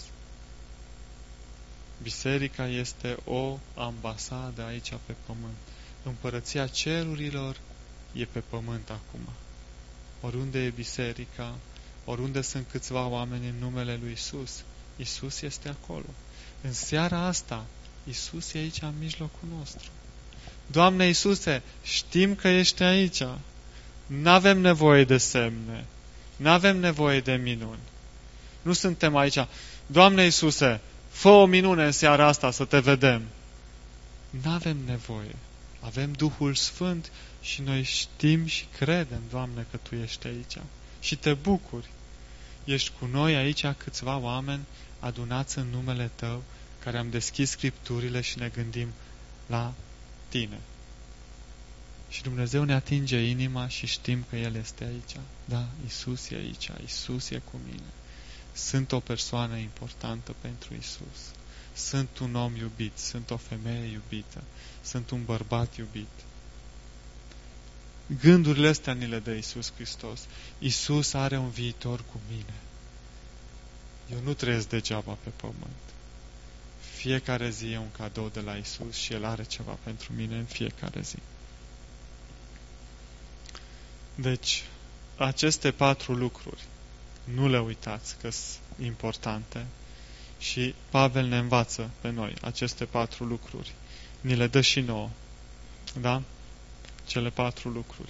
S1: Biserica este o ambasadă aici pe pământ. Împărăția cerurilor e pe pământ acum. Oriunde e biserica, oriunde sunt câțiva oameni în numele lui Isus, Isus este acolo. În seara asta, Isus e aici în mijlocul nostru. Doamne Iisuse, știm că ești aici. N-avem nevoie de semne. N-avem nevoie de minuni. Nu suntem aici. Doamne Iisuse, fă o minune în seara asta să te vedem. N-avem nevoie. Avem Duhul Sfânt și noi știm și credem, Doamne, că Tu ești aici. Și te bucuri. Ești cu noi aici câțiva oameni adunați în numele Tău, care am deschis Scripturile și ne gândim la Tine. Și Dumnezeu ne atinge inima și știm că El este aici. Da, Isus e aici, Isus e cu mine. Sunt o persoană importantă pentru Isus. Sunt un om iubit, sunt o femeie iubită, sunt un bărbat iubit. Gândurile astea ni le dă Iisus Hristos. Iisus are un viitor cu mine. Eu nu trăiesc degeaba pe pământ. Fiecare zi e un cadou de la Iisus și El are ceva pentru mine în fiecare zi. Deci, aceste 4 lucruri, nu le uitați că sunt importante și Pavel ne învață pe noi aceste 4 lucruri. Ni le dă și nouă. Da? Cele 4 lucruri.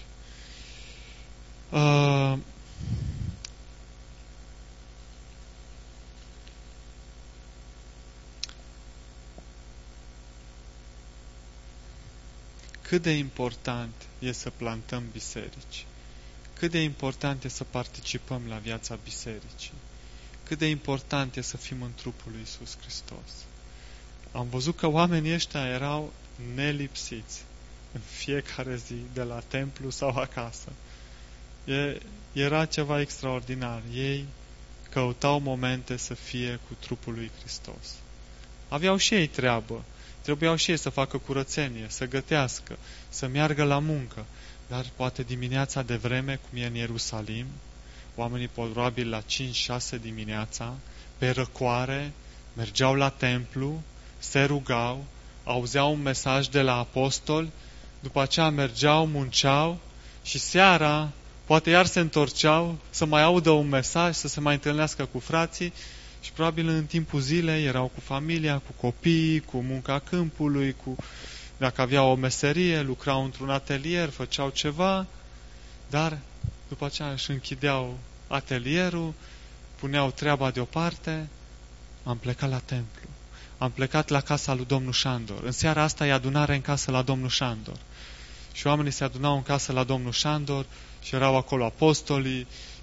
S1: Cât de important e să plantăm biserici? Cât de important e să participăm la viața bisericii? Cât de important e să fim în trupul lui Iisus Hristos? Am văzut că oamenii ăștia erau nelipsiți în fiecare zi, de la templu sau acasă. Era ceva extraordinar. Ei căutau momente să fie cu trupul lui Hristos. Aveau și ei treabă. Trebuiau și ei să facă curățenie, să gătească, să meargă la muncă. Dar poate dimineața de vreme, cum e în Ierusalim, oamenii probabil la 5-6 dimineața, pe răcoare, mergeau la templu, se rugau, auzeau un mesaj de la apostoli, după aceea mergeau, munceau și seara poate iar se întorceau să mai audă un mesaj, să se mai întâlnească cu frații și probabil în timpul zilei erau cu familia, cu copiii, cu munca câmpului, dacă aveau o meserie, lucrau într-un atelier, făceau ceva, dar după aceea își închideau atelierul, puneau treaba deoparte, am plecat la templu. Am plecat la casa lui domnul Șandor. În seara asta e adunare în casă la domnul Șandor. Și oamenii se adunau în casă la domnul Șandor și erau acolo apostolii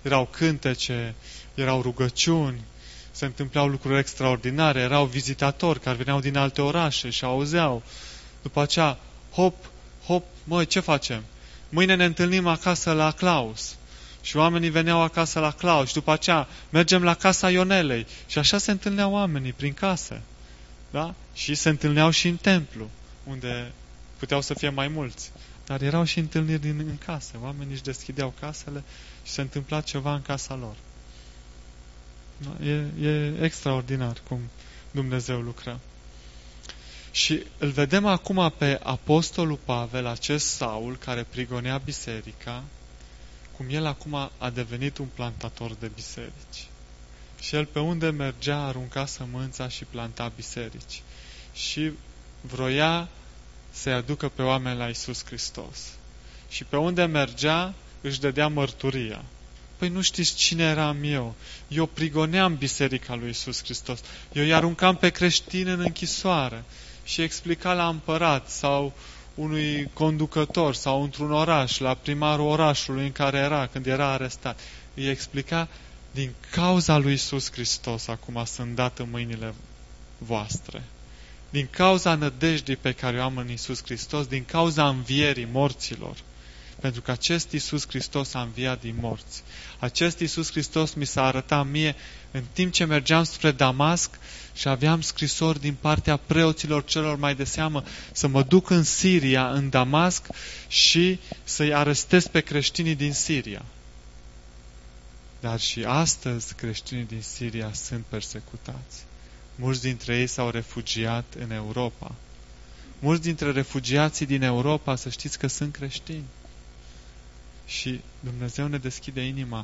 S1: erau cântece, erau rugăciuni, se întâmplau lucruri extraordinare, erau vizitatori care veneau din alte orașe și auzeau. După aceea, hop, măi, ce facem? Mâine ne întâlnim acasă la Claus. Și oamenii veneau acasă la Claus și după aceea mergem la casa Ionelei. Și așa se întâlneau oamenii prin case. Da? Și se întâlneau și în templu, unde puteau să fie mai mulți. Dar erau și întâlniri în case. Oamenii își deschideau casele și se întâmpla ceva în casa lor. Da? E extraordinar cum Dumnezeu lucra. Și îl vedem acum pe apostolul Pavel, acest Saul, care prigonea biserica, cum el acum a devenit un plantator de biserici. Și el pe unde mergea arunca sămânța și planta biserici. Și vroia să-i aducă pe oameni la Iisus Hristos. Și pe unde mergea își dădea mărturia. Păi nu știți cine eram eu? Eu prigoneam biserica lui Iisus Hristos. Eu îi aruncam pe creștini în închisoare și explica la împărat sau unui conducător sau într-un oraș, la primarul orașului în care era, când era arestat. Îi explica, din cauza lui Iisus Hristos acum sunt dat în mâinile voastre. Din cauza nădejdii pe care o am în Iisus Hristos, din cauza învierii morților. Pentru că acest Iisus Hristos a înviat din morți. Acest Iisus Hristos mi s-a arătat mie în timp ce mergeam spre Damasc și aveam scrisori din partea preoților celor mai de seamă să mă duc în Siria, în Damasc și să-i arestez pe creștinii din Siria. Dar și astăzi creștinii din Siria sunt persecutați. Mulți dintre ei s-au refugiat în Europa. Mulți dintre refugiații din Europa, să știți că sunt creștini. Și Dumnezeu ne deschide inima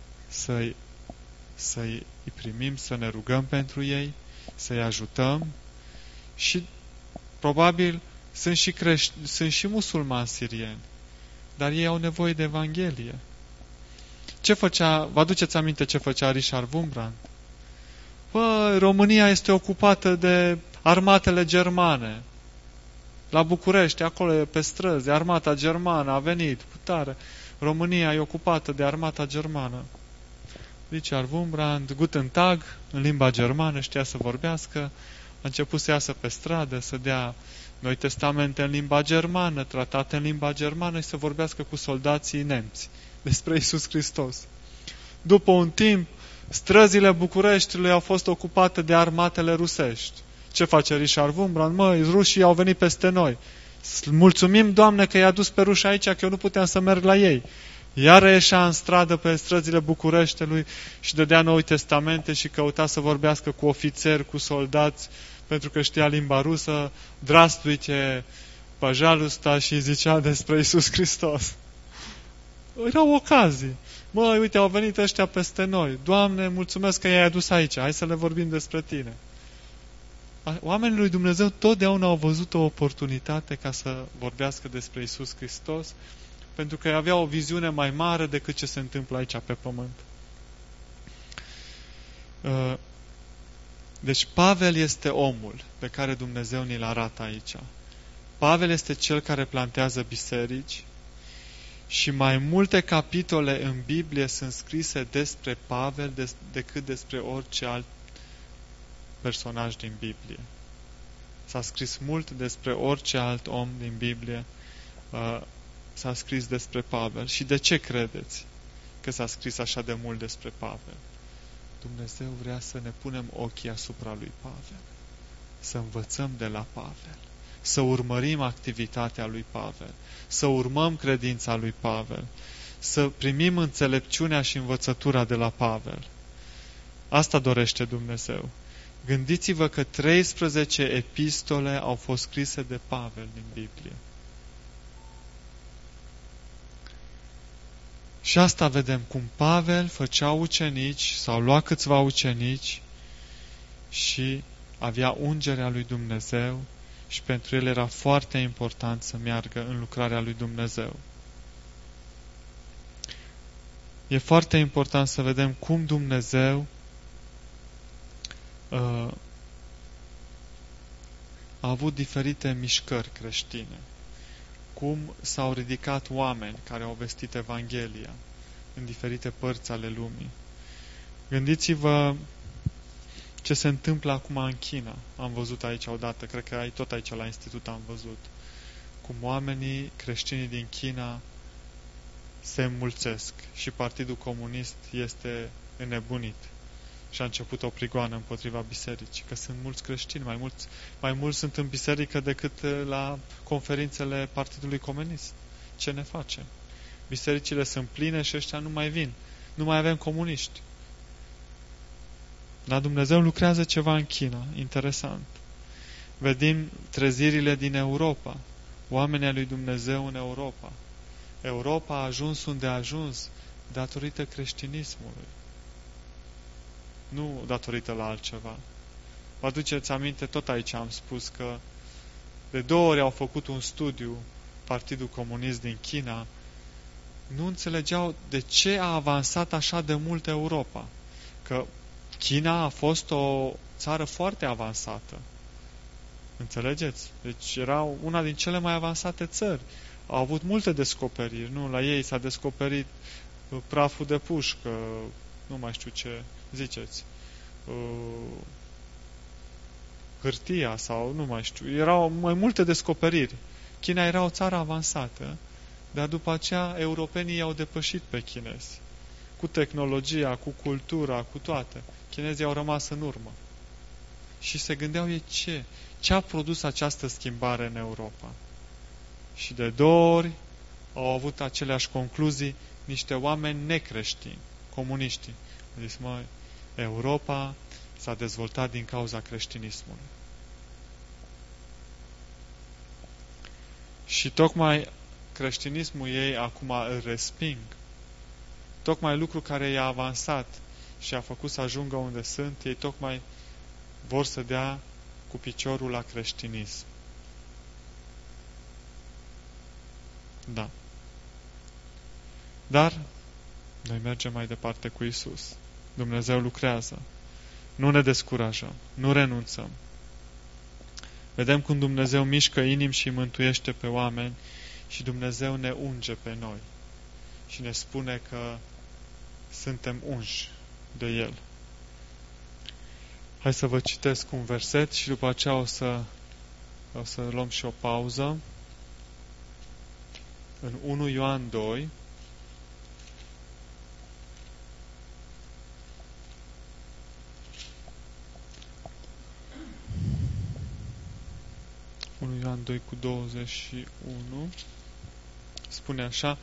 S1: să-i primim, să ne rugăm pentru ei, să-i ajutăm și probabil sunt și musulmani sirieni, dar ei au nevoie de Evanghelie. Vă aduceți aminte ce făcea Richard Wurmbrand? România este ocupată de armatele germane. La București, acolo pe străzi, armata germană a venit, putare. România e ocupată de armata germană. Richard Wurmbrand, Guten Tag, în limba germană, știa să vorbească, a început să iasă pe stradă, să dea Noi Testamente în limba germană, tratate în limba germană și să vorbească cu soldații nemți despre Iisus Hristos. După un timp, străzile Bucureștiului au fost ocupate de armatele rusești. Ce face Richard Wurmbrand? Rușii au venit peste noi. Mulțumim, Doamne, că i-a dus pe ruși aici, că eu nu puteam să merg la ei. Iar ieșea în stradă pe străzile Bucureștiului și dădea Noi Testamente și căuta să vorbească cu ofițeri, cu soldați, pentru că știa limba rusă, Здравствуйте, пожалуйста, și zicea despre Iisus Hristos. Erau ocazii. Uite, au venit ăștia peste noi. Doamne, mulțumesc că i-ai adus aici. Hai să le vorbim despre Tine. Oamenii lui Dumnezeu totdeauna au văzut o oportunitate ca să vorbească despre Iisus Hristos, pentru că avea o viziune mai mare decât ce se întâmplă aici pe pământ. Deci Pavel este omul pe care Dumnezeu ni-l arată aici. Pavel este cel care plantează biserici și mai multe capitole în Biblie sunt scrise despre Pavel decât despre orice alt personaj din Biblie. S-a scris mult despre orice alt om din Biblie, s-a scris despre Pavel. Și de ce credeți că s-a scris așa de mult despre Pavel? Dumnezeu vrea să ne punem ochii asupra lui Pavel, să învățăm de la Pavel, să urmărim activitatea lui Pavel, să urmăm credința lui Pavel, să primim înțelepciunea și învățătura de la Pavel. Asta dorește Dumnezeu. Gândiți-vă că 13 epistole au fost scrise de Pavel din Biblie. Și asta vedem, cum Pavel făcea ucenici sau lua câțiva ucenici și avea ungerea lui Dumnezeu și pentru el era foarte important să meargă în lucrarea lui Dumnezeu. E foarte important să vedem cum Dumnezeu a avut diferite mișcări creștine. Cum s-au ridicat oameni care au vestit Evanghelia. în diferite părți ale lumii. Gândiți-vă ce se întâmplă acum în China. Am văzut aici odată, cred că tot aici la institut am văzut, cum oamenii creștini din China se înmulțesc și Partidul Comunist este înnebunit și a început o prigoană împotriva bisericii, că sunt mulți creștini, mai mulți sunt în biserică decât la conferințele Partidului Comunist. Ce ne face? Bisericile sunt pline și ăștia nu mai vin. Nu mai avem comuniști. Dar Dumnezeu lucrează ceva în China, interesant. Vedem trezirile din Europa, oamenii lui Dumnezeu în Europa. Europa a ajuns unde a ajuns datorită creștinismului. Nu datorită la altceva. Vă aduceți aminte, tot aici am spus că de 2 ori au făcut un studiu Partidul Comunist din China, nu înțelegeau de ce a avansat așa de mult Europa. Că China a fost o țară foarte avansată. Înțelegeți? Deci era una din cele mai avansate țări. Au avut multe descoperiri. Nu? La ei s-a descoperit praful de pușcă, nu mai știu ce ziceți, hârtia sau nu mai știu. Erau mai multe descoperiri. China era o țară avansată, dar după aceea europenii i-au depășit pe chinezi. Cu tehnologia, cu cultura, cu toate. Chinezii au rămas în urmă. Și se gândeau ei ce a produs această schimbare în Europa. Și de 2 ori au avut aceleași concluzii niște oameni necreștini, comuniștii. Au zis, Europa s-a dezvoltat din cauza creștinismului. Și tocmai creștinismul ei acum îl resping. Tocmai lucru care i-a avansat și a făcut să ajungă unde sunt, ei tocmai vor să dea cu piciorul la creștinism. Da. Dar noi mergem mai departe cu Isus. Dumnezeu lucrează. Nu ne descurajăm. Nu renunțăm. Vedem cum Dumnezeu mișcă inimi și mântuiește pe oameni și Dumnezeu ne unge pe noi. Și ne spune că suntem unși de El. Hai să vă citesc un verset și după aceea o să luăm și o pauză. În 1 Ioan 2, Ioan 2 cu 21 spune așa: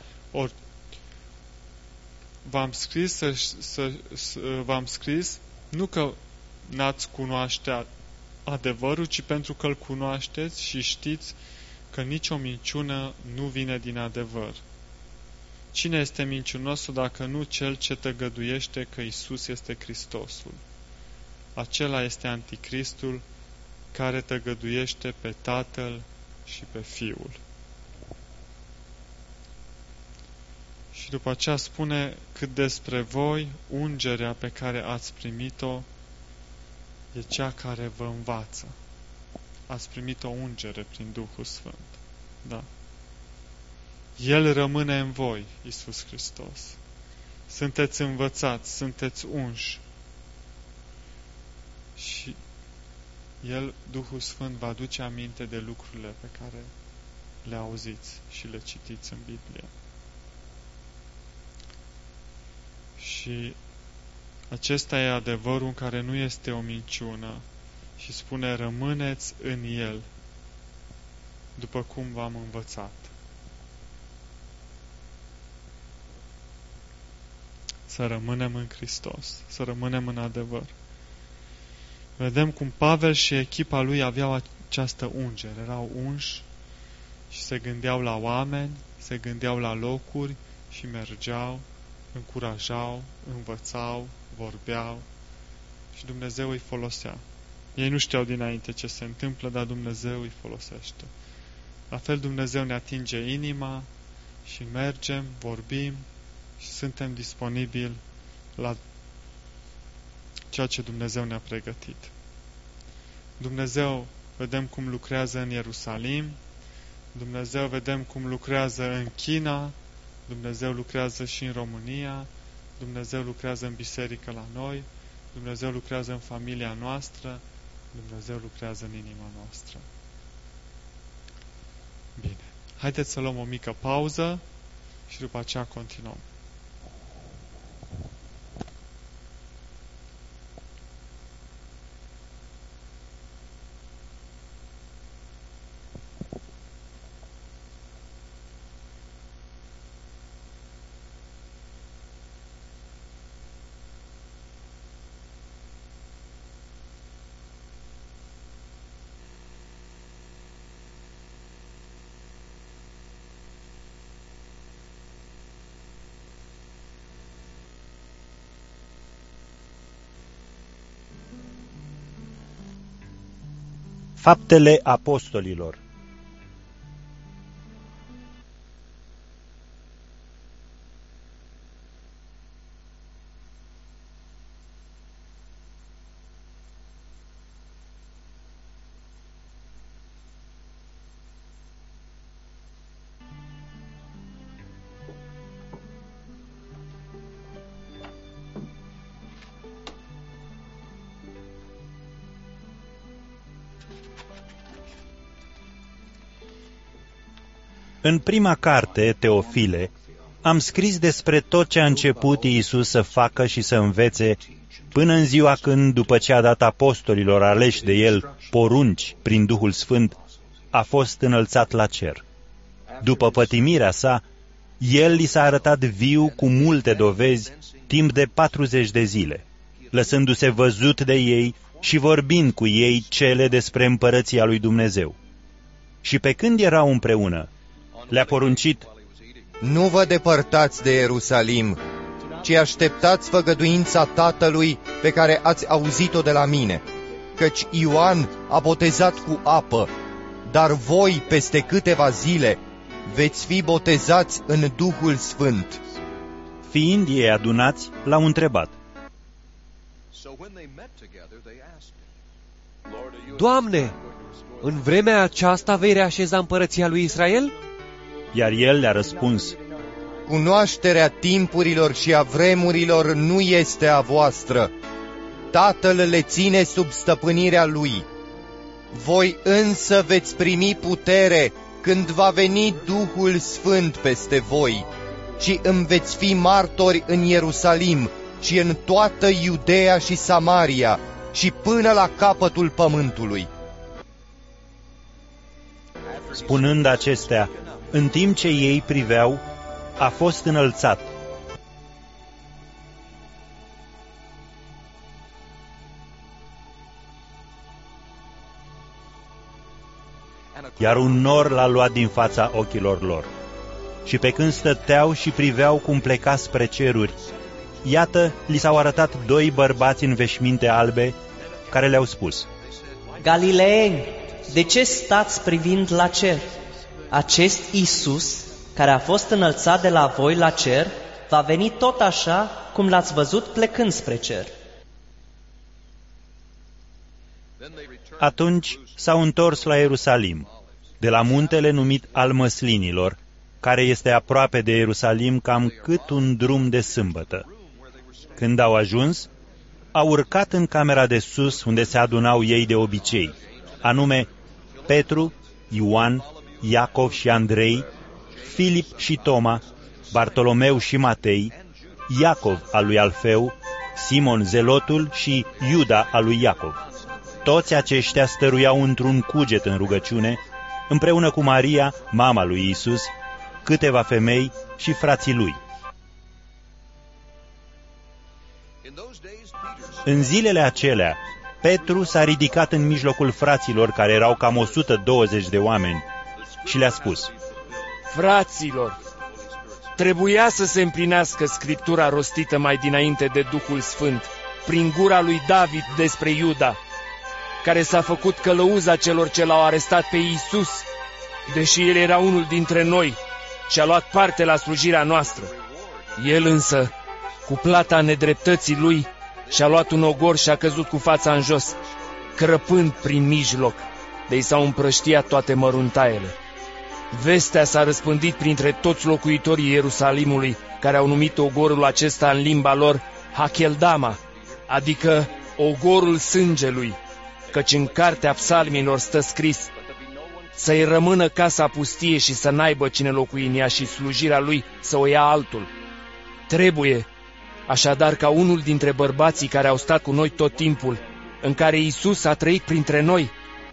S1: v-am scris nu că n-ați cunoaște adevărul, ci pentru că îl cunoașteți și știți că nicio minciună nu vine din adevăr. Cine este mincinosul dacă nu cel ce tăgăduiește că Isus este Hristosul? Acela este Anticristul care tăgăduiește pe Tatăl și pe Fiul. Și după aceea spune: cât despre voi, ungerea pe care ați primit-o e cea care vă învață. Ați primit o ungere prin Duhul Sfânt. Da. El rămâne în voi, Iisus Hristos. Sunteți învățați, sunteți unși. Și El, Duhul Sfânt, va aduce aminte de lucrurile pe care le auziți și le citiți în Biblie. Și acesta e adevărul în care nu este o minciună și spune: rămâneți în El, după cum v-am învățat. Să rămânem în Hristos, să rămânem în adevăr. Vedem cum Pavel și echipa lui aveau această ungere, erau unși și se gândeau la oameni, se gândeau la locuri și mergeau, încurajau, învățau, vorbeau și Dumnezeu îi folosea. Ei nu știau dinainte ce se întâmplă, dar Dumnezeu îi folosește. La fel Dumnezeu ne atinge inima și mergem, vorbim și suntem disponibili la ceea ce Dumnezeu ne-a pregătit. Dumnezeu vedem cum lucrează în Ierusalim, Dumnezeu vedem cum lucrează în China, Dumnezeu lucrează și în România, Dumnezeu lucrează în biserică la noi, Dumnezeu lucrează în familia noastră, Dumnezeu lucrează în inima noastră. Bine, haideți să luăm o mică pauză și după aceea continuăm.
S8: Faptele Apostolilor. În prima carte, Teofile, am scris despre tot ce a început Iisus să facă și să învețe până în ziua când, după ce a dat apostolilor aleși de el porunci prin Duhul Sfânt, a fost înălțat la cer. După pătimirea sa, el li s-a arătat viu cu multe dovezi timp de 40 de zile, lăsându-se văzut de ei și vorbind cu ei cele despre împărăția lui Dumnezeu. Și pe când erau împreună, le-a poruncit:
S9: nu vă depărtați de Ierusalim, ci așteptați făgăduința Tatălui pe care ați auzit-o de la mine, căci Ioan a botezat cu apă, dar voi, peste câteva zile, veți fi botezați în Duhul Sfânt.
S8: Fiind ei adunați, l-au întrebat:
S10: Doamne, în vremea aceasta vei reașeza împărăția lui Israel?
S8: Iar el le-a răspuns:
S9: cunoașterea timpurilor și a vremurilor nu este a voastră. Tatăl le ține sub stăpânirea lui. Voi însă veți primi putere când va veni Duhul Sfânt peste voi și îmi veți fi martori în Ierusalim și în toată Iudeea și Samaria și până la capătul pământului.
S8: Spunând acestea, în timp ce ei priveau, a fost înălțat. Iar un nor l-a luat din fața ochilor lor. Și pe când stăteau și priveau cum pleca spre ceruri, iată, li s-au arătat doi bărbați în veșminte albe, care le-au spus:
S11: Galileeni, de ce stați privind la cer? Acest Iisus, care a fost înălțat de la voi la cer, va veni tot așa cum l-ați văzut plecând spre cer.
S8: Atunci s-au întors la Ierusalim, de la muntele numit al Măslinilor, care este aproape de Ierusalim cam cât un drum de sâmbătă. Când au ajuns, au urcat în camera de sus, unde se adunau ei de obicei, anume Petru, Ioan, Iacov și Andrei, Filip și Toma, Bartolomeu și Matei, Iacov al lui Alfeu, Simon Zelotul și Iuda al lui Iacov. Toți aceștia stăruiau într-un cuget în rugăciune, împreună cu Maria, mama lui Iisus, câteva femei și frații lui. În zilele acelea, Petru s-a ridicat în mijlocul fraților, care erau cam 120 de oameni, și le-a spus:
S12: Fraților, trebuia să se împlinească Scriptura rostită mai dinainte de Duhul Sfânt, prin gura lui David despre Iuda, care s-a făcut călăuza celor ce l-au arestat pe Iisus, deși el era unul dintre noi și a luat parte la slujirea noastră. El însă, cu plata nedreptății lui, și-a luat un ogor și a căzut cu fața în jos, crăpând prin mijloc, de-i s-au împrăștiat toate măruntaiele. Vestea s-a răspândit printre toți locuitorii Ierusalimului, care au numit ogorul acesta în limba lor Hakeldama, adică ogorul sângelui, căci în cartea psalmilor stă scris: să-i rămână casa pustie și să n-aibă cine locui în ea și slujirea lui să o ia altul. Trebuie, așadar, ca unul dintre bărbații care au stat cu noi tot timpul, în care Iisus a trăit printre noi,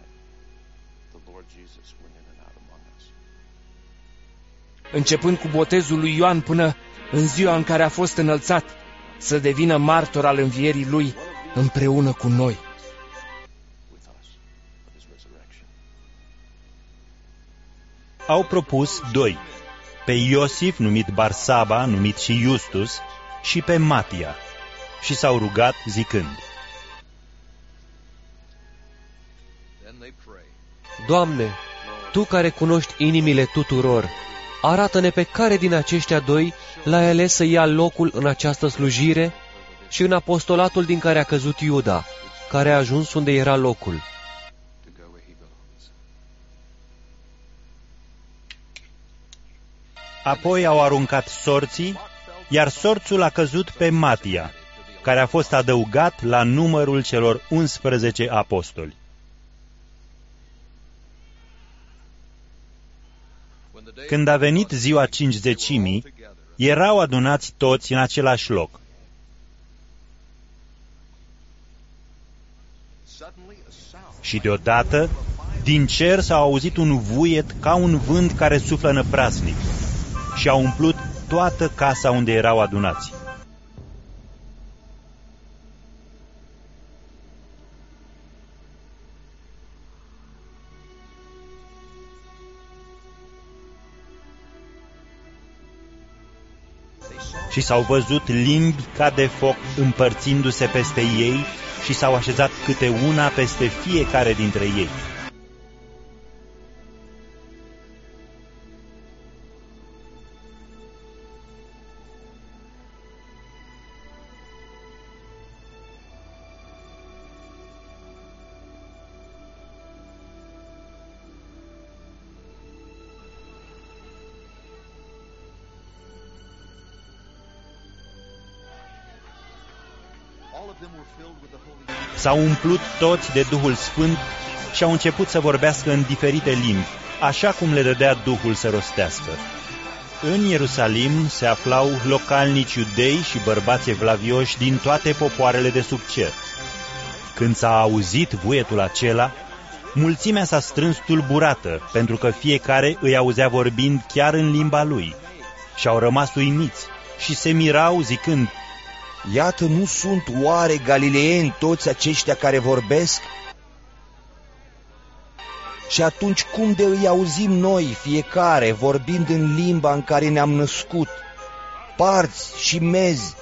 S12: începând cu botezul lui Ioan până în ziua în care a fost înălțat, să devină martor al învierii lui împreună cu noi.
S8: Au propus doi, pe Iosif, numit Barsaba, numit și Justus, și pe Matia, și s-au rugat zicând:
S10: Doamne, Tu care cunoști inimile tuturor, arată-ne pe care din aceștia doi l-ai ales să ia locul în această slujire și în apostolatul din care a căzut Iuda, care a ajuns unde era locul.
S8: Apoi au aruncat sorții, iar sorțul a căzut pe Matia, care a fost adăugat la numărul celor 11 apostoli. Când a venit ziua Cincizecimii, erau adunați toți în același loc. Și deodată, din cer s-a auzit un vuiet ca un vânt care suflă năprasnic și a umplut toată casa unde erau adunați. Și s-au văzut limbi ca de foc împărțindu-se peste ei și s-au așezat câte una peste fiecare dintre ei. S-au umplut toți de Duhul Sfânt și au început să vorbească în diferite limbi, așa cum le dădea Duhul să rostească. În Ierusalim se aflau localnici iudei și bărbați evlavioși din toate popoarele de sub cer. Când s-a auzit vuietul acela, mulțimea s-a strâns tulburată, pentru că fiecare îi auzea vorbind chiar în limba lui, și au rămas uimiți și se mirau zicând:
S13: Iată, nu sunt oare galileeni toți aceștia care vorbesc? Și atunci cum de îi auzim noi, fiecare, vorbind în limba în care ne-am născut, parți și mezi,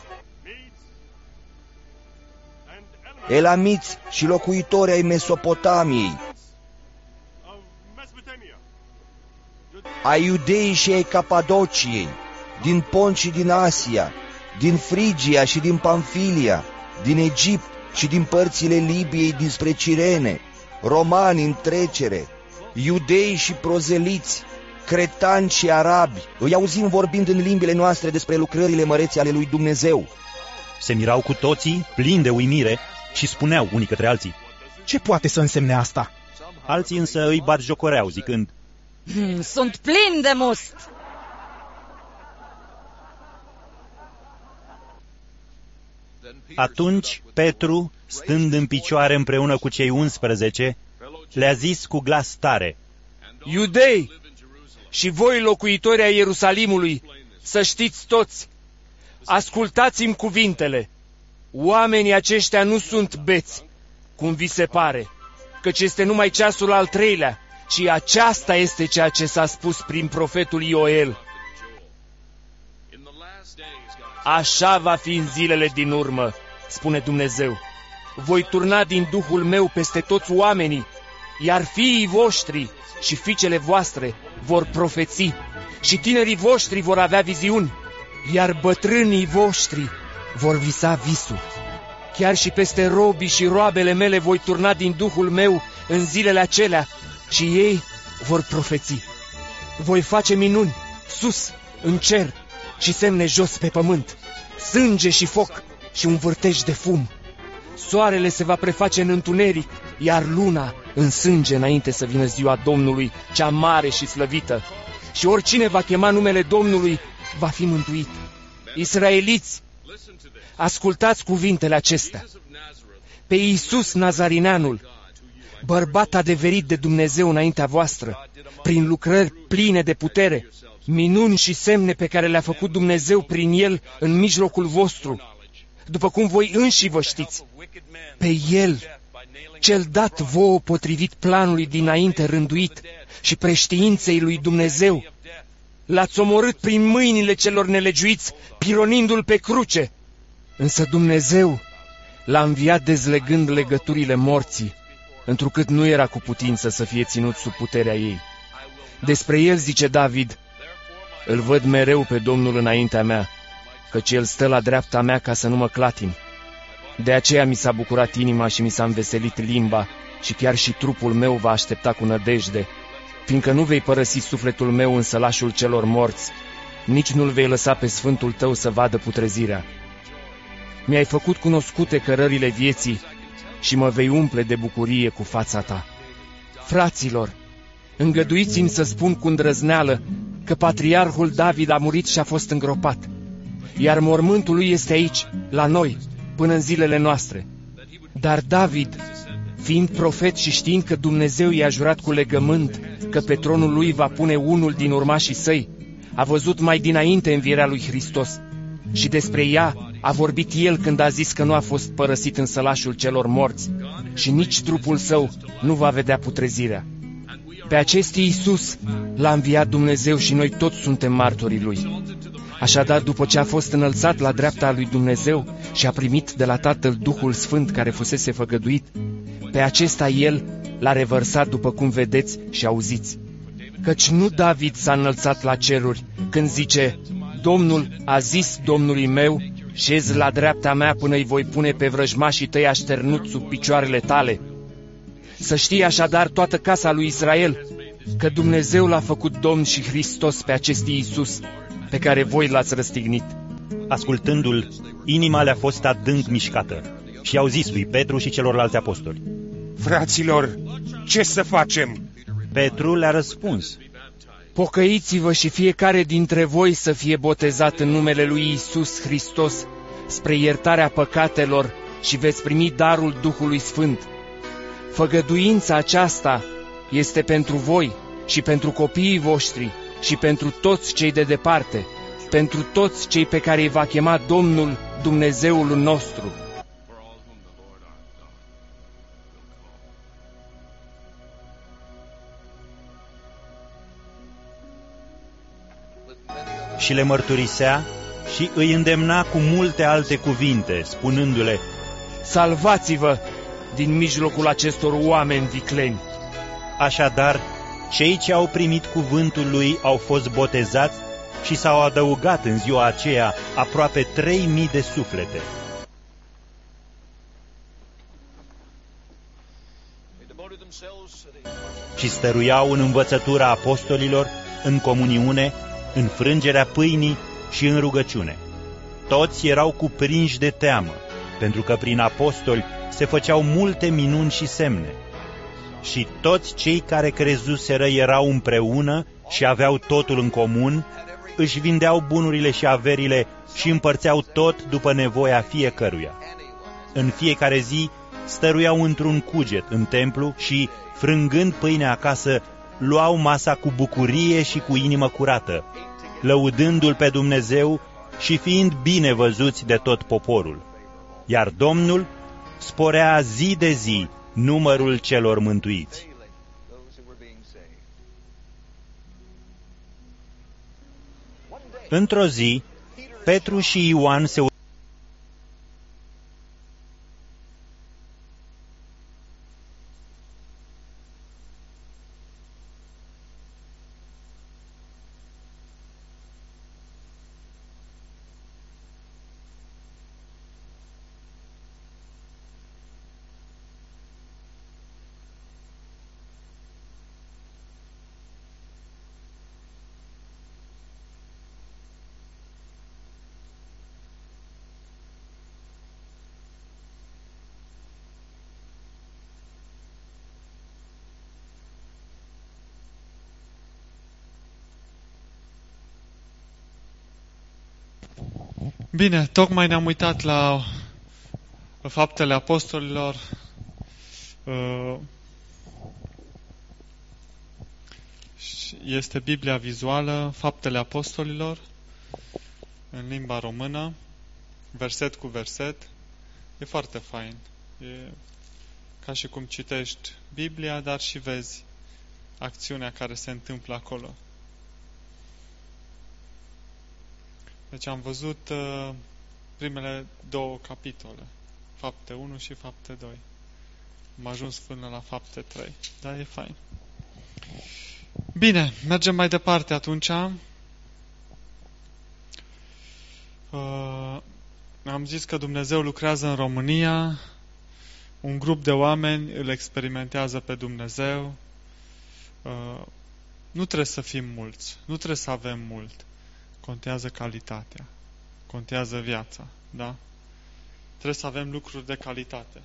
S13: elamiți și locuitori ai Mesopotamiei, ai Iudeii și ai Capadociei, din Pont și din Asia, din Frigia și din Pamfilia, din Egipt și din părțile Libiei dinspre Cirene, romani în trecere, iudei și prozeliți, cretani și arabi, îi auzim vorbind în limbile noastre despre lucrările mărețe ale lui Dumnezeu.
S8: Se mirau cu toții, plini de uimire, și spuneau unii către alții:
S14: Ce poate să însemne asta?
S8: Alții însă îi batjocoreau, zicând:
S15: Sunt plini de must!
S8: Atunci Petru, stând în picioare împreună cu cei 11, le-a zis cu glas tare:
S12: Iudei și voi locuitori ai Ierusalimului, să știți toți, ascultați-mi cuvintele. Oamenii aceștia nu sunt beți, cum vi se pare, căci este numai ceasul al treilea, ci aceasta este ceea ce s-a spus prin profetul Ioel. Așa va fi în zilele din urmă, spune Dumnezeu. Voi turna din Duhul meu peste toți oamenii, iar fiii voștri și fiicele voastre vor profeți, și tinerii voștri vor avea viziuni, iar bătrânii voștri vor visa visuri. Chiar și peste robii și roabele mele voi turna din Duhul meu în zilele acelea, și ei vor profeți. Voi face minuni sus, în cer, și semne jos pe pământ, sânge și foc și un vârtej de fum. Soarele se va preface în întuneric, iar luna în sânge înainte să vină ziua Domnului, cea mare și slăvită. Și oricine va chema numele Domnului va fi mântuit. Israeliți, ascultați cuvintele acestea. Pe Iisus Nazarineanul, bărbat adeverit de Dumnezeu înaintea voastră, prin lucrări pline de putere, minuni și semne pe care le-a făcut Dumnezeu prin El în mijlocul vostru, după cum voi înși vă știți. Pe El, cel dat vouă potrivit planului dinainte rânduit și preștiinței lui Dumnezeu, l-ați omorât prin mâinile celor nelegiuiți, pironindu-l pe cruce. Însă Dumnezeu l-a înviat dezlegând legăturile morții, întrucât nu era cu putință să fie ținut sub puterea ei. Despre el zice David: îl văd mereu pe Domnul înaintea mea, căci el stă la dreapta mea ca să nu mă clatin. De aceea mi s-a bucurat inima și mi s-a înveselit limba, și chiar și trupul meu va aștepta cu nădejde, fiindcă nu vei părăsi sufletul meu în sălașul celor morți, nici nu-l vei lăsa pe sfântul tău să vadă putrezirea. Mi-ai făcut cunoscute cărările vieții și mă vei umple de bucurie cu fața ta. Fraților, îngăduiți-mi să spun cu îndrăzneală că patriarhul David a murit și a fost îngropat, iar mormântul lui este aici, la noi, până în zilele noastre. Dar David, fiind profet și știind că Dumnezeu i-a jurat cu legământ că pe tronul lui va pune unul din urmașii săi, a văzut mai dinainte învierea lui Hristos și despre ea a vorbit el când a zis că nu a fost părăsit în sălașul celor morți și nici trupul său nu va vedea putrezirea. Pe acest Iisus l-a înviat Dumnezeu și noi toți suntem martorii lui. Așadar, după ce a fost înălțat la dreapta lui Dumnezeu și a primit de la Tatăl Duhul Sfânt care fusese făgăduit, pe acesta el l-a revărsat după cum vedeți și auziți. Căci nu David s-a înălțat la ceruri când zice: Domnul a zis Domnului meu, șezi la dreapta mea până îi voi pune pe vrăjmașii tăi așternuți sub picioarele tale. Să știe așadar toată casa lui Israel că Dumnezeu l-a făcut Domn și Hristos pe acest Iisus pe care voi l-ați răstignit.
S8: Ascultându-l, inima le-a fost adânc mișcată și au zis lui Petru și celorlalți apostoli:
S16: Fraților, ce să facem?
S8: Petru le-a răspuns:
S12: Pocăiți-vă și fiecare dintre voi să fie botezat în numele lui Iisus Hristos spre iertarea păcatelor și veți primi darul Duhului Sfânt. Făgăduința aceasta este pentru voi și pentru copiii voștri și pentru toți cei de departe, pentru toți cei pe care îi va chema Domnul Dumnezeul nostru.
S8: Și le mărturisea și îi îndemna cu multe alte cuvinte, spunându-le:
S12: Salvați-vă din mijlocul acestor oameni vicleni.
S8: Așadar, cei ce au primit cuvântul lui au fost botezați și s-au adăugat în ziua aceea aproape 3.000 de suflete. Și stăruiau în învățătura apostolilor, în comuniune, în frângerea pâinii și în rugăciune. Toți erau cuprinși de teamă, pentru că prin apostoli se făceau multe minuni și semne. Și toți cei care crezuseră erau împreună și aveau totul în comun, își vindeau bunurile și averile și împărțeau tot după nevoia fiecăruia. În fiecare zi stăruiau într-un cuget în templu și, frângând pâinea acasă, luau masa cu bucurie și cu inimă curată, lăudându-l pe Dumnezeu și fiind bine văzuți de tot poporul. Iar Domnul sporea zi de zi numărul celor mântuiți. Într-o zi, Petru și Ioan se
S1: Bine, tocmai ne-am uitat la Faptele Apostolilor. Este Biblia vizuală, Faptele Apostolilor, în limba română, verset cu verset. E foarte fain. E ca și cum citești Biblia, dar și vezi acțiunea care se întâmplă acolo. Deci am văzut primele 2 capitole, Fapte 1 și Fapte 2. Am ajuns până la Fapte 3, dar e fain. Bine, mergem mai departe atunci. Am zis că Dumnezeu lucrează în România, un grup de oameni îl experimentează pe Dumnezeu. Nu trebuie să fim mulți, nu trebuie să avem mult. Contează calitatea, contează viața, da? Trebuie să avem lucruri de calitate.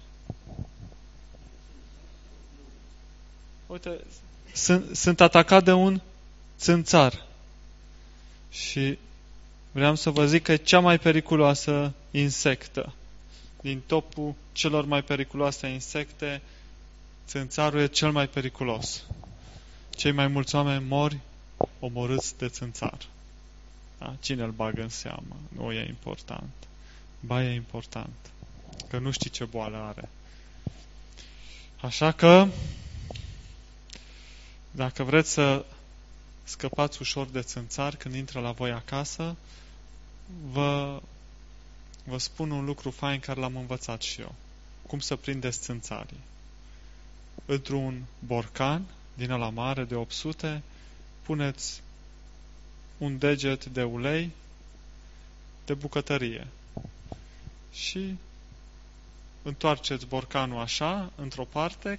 S1: Uite, sunt atacat de un țânțar și vreau să vă zic că e cea mai periculoasă insectă. Din topul celor mai periculoase insecte, țânțarul e cel mai periculos. Cei mai mulți oameni mori omorâți de țânțar. Da? Cine îl bagă în seamă? Nu e important. Ba, e important. Că nu știi ce boală are. Așa că, dacă vreți să scăpați ușor de țânțar când intră la voi acasă, vă spun un lucru fain care l-am învățat și eu. Cum să prindeți țânțarii. Într-un borcan din ăla mare de 800, puneți un deget de ulei de bucătărie și întoarceți borcanul așa, într-o parte,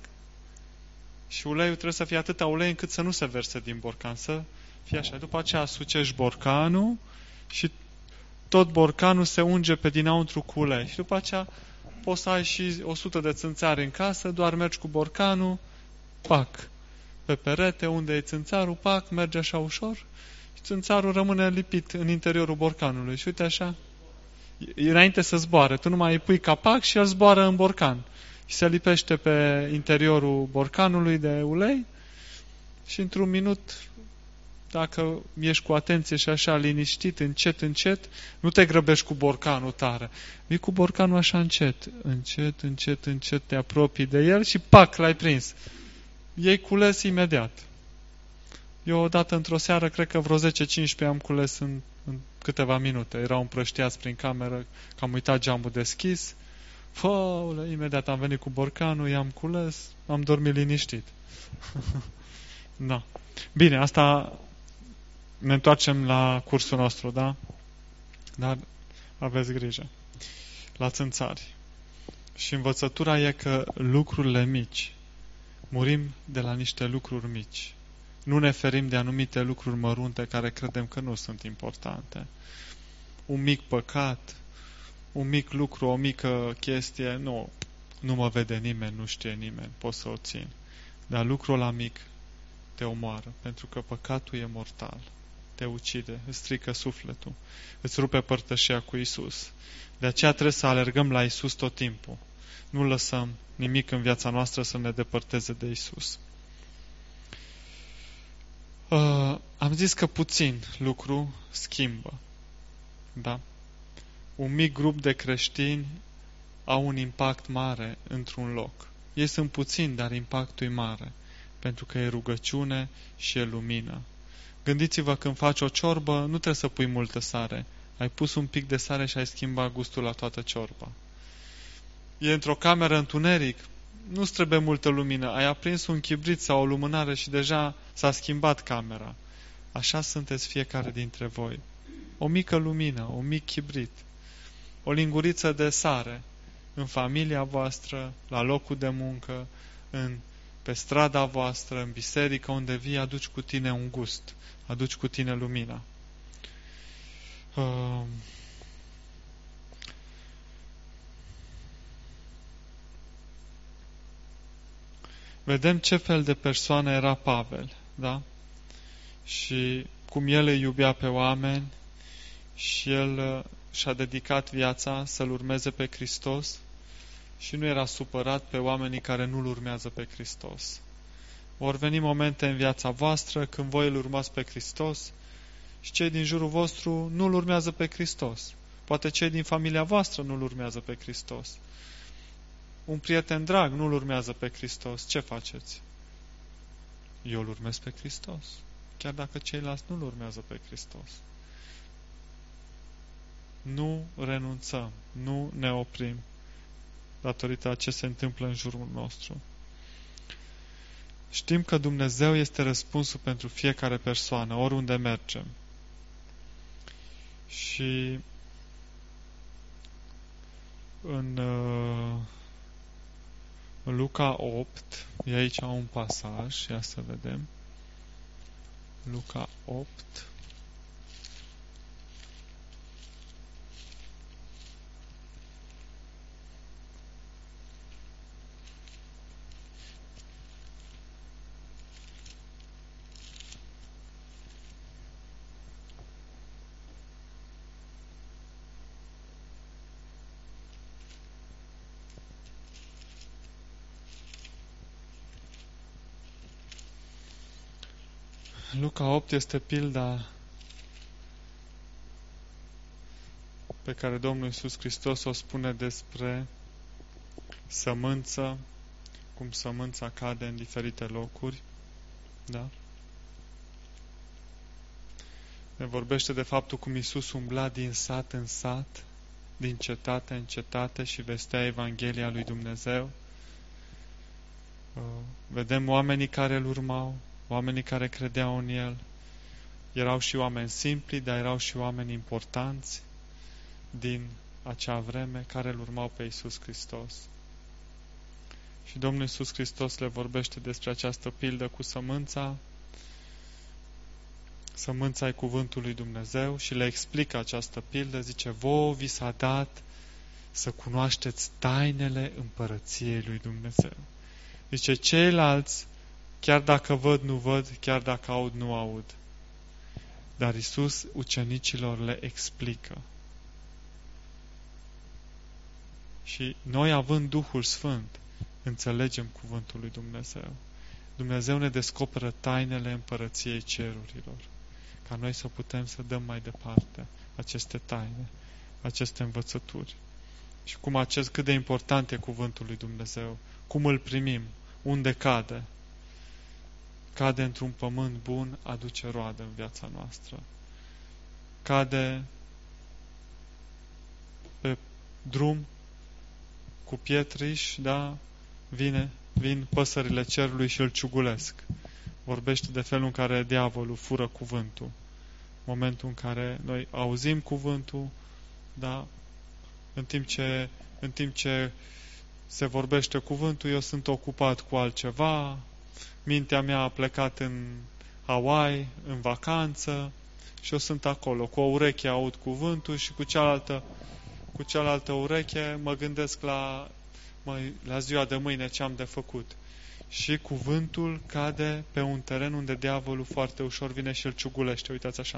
S1: și uleiul trebuie să fie atâta ulei încât să nu se verse din borcan, să fie așa. După aceea sucești borcanul și tot borcanul se unge pe dinăuntru cu ulei. Și după aceea poți să ai și 100 de țânțari în casă, doar mergi cu borcanul, pac, pe perete, unde e țânțarul, pac, merge așa ușor și țânțarul rămâne lipit în interiorul borcanului. Și uite așa, înainte să zboare, tu numai îi pui capac și el zboară în borcan. Și se lipește pe interiorul borcanului de ulei și într-un minut, dacă ești cu atenție și așa liniștit, încet, încet, nu te grăbești cu borcanul tare. Vii cu borcanul așa încet, încet, încet, încet, te apropii de el și pac, l-ai prins. Ei cules imediat. Eu odată într-o seară, cred că vreo 10-15 am cules în câteva minute. Erau împrăștiați prin cameră, că am uitat geamul deschis. Făule, imediat am venit cu borcanul, i-am cules, am dormit liniștit. Da. Bine, asta ne întoarcem la cursul nostru, da? Dar aveți grijă. La țânțari. Și învățătura e că lucrurile mici, murim de la niște lucruri mici. Nu ne ferim de anumite lucruri mărunte care credem că nu sunt importante. Un mic păcat, un mic lucru, o mică chestie, nu mă vede nimeni, nu știe nimeni, pot să o țin. Dar lucrul ăla mic te omoară, pentru că păcatul e mortal. Te ucide, îți strică sufletul, îți rupe părtășia cu Isus. De aceea trebuie să alergăm la Isus tot timpul. Nu lăsăm nimic în viața noastră să ne depărteze de Isus. Am zis că puțin lucru schimbă. Da? Un mic grup de creștini au un impact mare într-un loc. Ei sunt puțini, dar impactul e mare, pentru că e rugăciune și e lumină. Gândiți-vă, când faci o ciorbă, nu trebuie să pui multă sare. Ai pus un pic de sare și ai schimbat gustul la toată ciorba. E într-o cameră întuneric, nu-ți trebuie multă lumină. Ai aprins un chibrit sau o lumânare și deja s-a schimbat camera. Așa sunteți fiecare dintre voi. O mică lumină, un mic chibrit, o linguriță de sare în familia voastră, la locul de muncă, pe strada voastră, în biserică, unde vii, aduci cu tine un gust, aduci cu tine lumina. Vedem ce fel de persoană era Pavel, da? Și cum el îi iubea pe oameni și el și-a dedicat viața să-L urmeze pe Hristos și nu era supărat pe oamenii care nu-L urmează pe Hristos. Vor veni momente în viața voastră când voi îl urmați pe Hristos și cei din jurul vostru nu îl urmează pe Hristos. Poate cei din familia voastră nu îl urmează pe Hristos. Un prieten drag nu îl urmează pe Hristos. Ce faceți? Eu îl urmez pe Hristos, chiar dacă ceilalți nu îl urmează pe Hristos. Nu renunțăm, nu ne oprim datorită a ce se întâmplă în jurul nostru. Știm că Dumnezeu este răspunsul pentru fiecare persoană, oriunde mergem. Și în Luca 8, e aici un pasaj, ia să vedem. Luca 8. Luca 8 este pilda pe care Domnul Iisus Hristos o spune despre sămânță, cum sămânța cade în diferite locuri. Da? Ne vorbește de faptul cum Iisus umbla din sat în sat, din cetate în cetate și vestea Evanghelia lui Dumnezeu. Vedem oamenii care îl urmau, oamenii care credeau în El. Erau și oameni simpli, dar erau și oameni importanți din acea vreme care îl urmau pe Iisus Hristos. Și Domnul Iisus Hristos le vorbește despre această pildă cu sămânța. Sămânța e cuvântul lui Dumnezeu și le explică această pildă. Zice, vouă vi s-a dat să cunoașteți tainele împărăției lui Dumnezeu. Zice, ceilalți, chiar dacă văd, nu văd, chiar dacă aud, nu aud. Dar Iisus ucenicilor le explică. Și noi, având Duhul Sfânt, înțelegem cuvântul lui Dumnezeu. Dumnezeu ne descoperă tainele împărăției cerurilor, ca noi să putem să dăm mai departe aceste taine, aceste învățături. Și cât de important e cuvântul lui Dumnezeu, cum îl primim, unde cade. Cade într-un pământ bun, aduce roadă în viața noastră. Cade pe drum cu pietriș, da? Vin păsările cerului și îl ciugulesc. Vorbește de felul în care diavolul fură cuvântul. Momentul în care noi auzim cuvântul, da? În timp ce se vorbește cuvântul, eu sunt ocupat cu altceva, mintea mea a plecat în Hawaii, în vacanță, și eu sunt acolo. Cu o ureche aud cuvântul și cu cealaltă ureche mă gândesc la ziua de mâine ce am de făcut. Și cuvântul cade pe un teren unde diavolul foarte ușor vine și îl ciugulește. Uitați așa.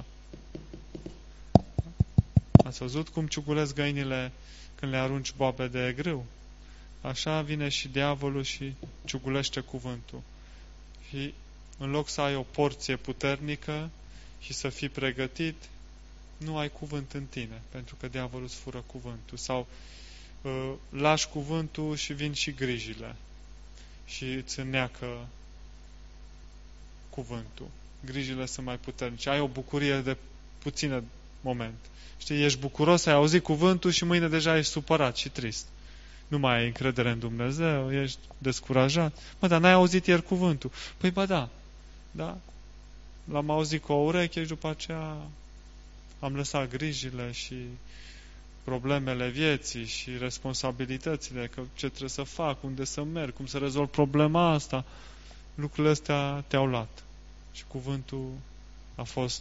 S1: Ați văzut cum ciugulesc găinile când le arunci boabe de grâu? Așa vine și diavolul și ciugulește cuvântul. Și în loc să ai o porție puternică și să fii pregătit, nu ai cuvânt în tine, pentru că diavolul îți fură cuvântul. Sau lași cuvântul și vin și grijile și îți înneacă cuvântul. Grijile sunt mai puternice. Ai o bucurie de puțin moment. Știi, ești bucuros, ai auzit cuvântul și mâine deja ești supărat și trist. Nu mai ai încredere în Dumnezeu, ești descurajat. Dar n-ai auzit ieri cuvântul. Păi da. L-am auzit cu o ureche și după aceea am lăsat grijile și problemele vieții și responsabilitățile, că ce trebuie să fac, unde să merg, cum să rezolv problema asta. Lucrurile astea te-au luat. Și cuvântul a fost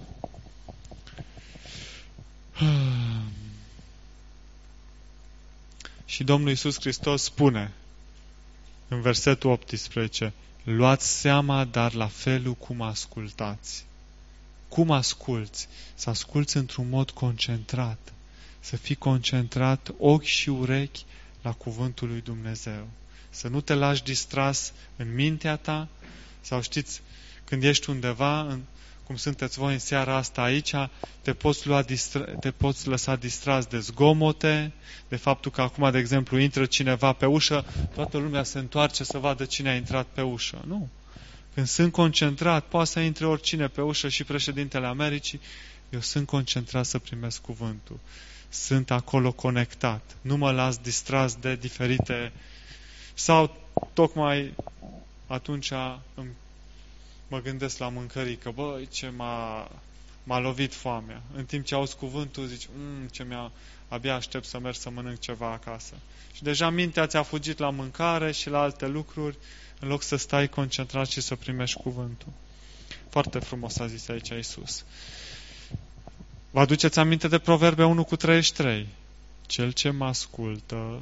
S1: și Domnul Iisus Hristos spune în versetul 18, luați seama, dar la felul cum ascultați. Cum asculți? Să asculți într-un mod concentrat, să fii concentrat, ochi și urechi, la cuvântul lui Dumnezeu. Să nu te lași distras în mintea ta, sau știți, când ești undeva, cum sunteți voi în seara asta aici, te poți lăsa distras de zgomote, de faptul că acum, de exemplu, intră cineva pe ușă, toată lumea se întoarce să vadă cine a intrat pe ușă. Nu. Când sunt concentrat, poate să intre oricine pe ușă, și președintele Americii, eu sunt concentrat să primesc cuvântul. Sunt acolo conectat. Nu mă las distras de diferite... Sau tocmai atunci mă gândesc la mâncărică. Băi, ce m-a lovit foamea. În timp ce auzi cuvântul, zici, abia aștept să merg să mănânc ceva acasă. Și deja mintea ți-a fugit la mâncare și la alte lucruri, în loc să stai concentrat și să primești cuvântul. Foarte frumos a zis aici Iisus. Vă aduceți aminte de Proverbe 1:33? Cel ce mă ascultă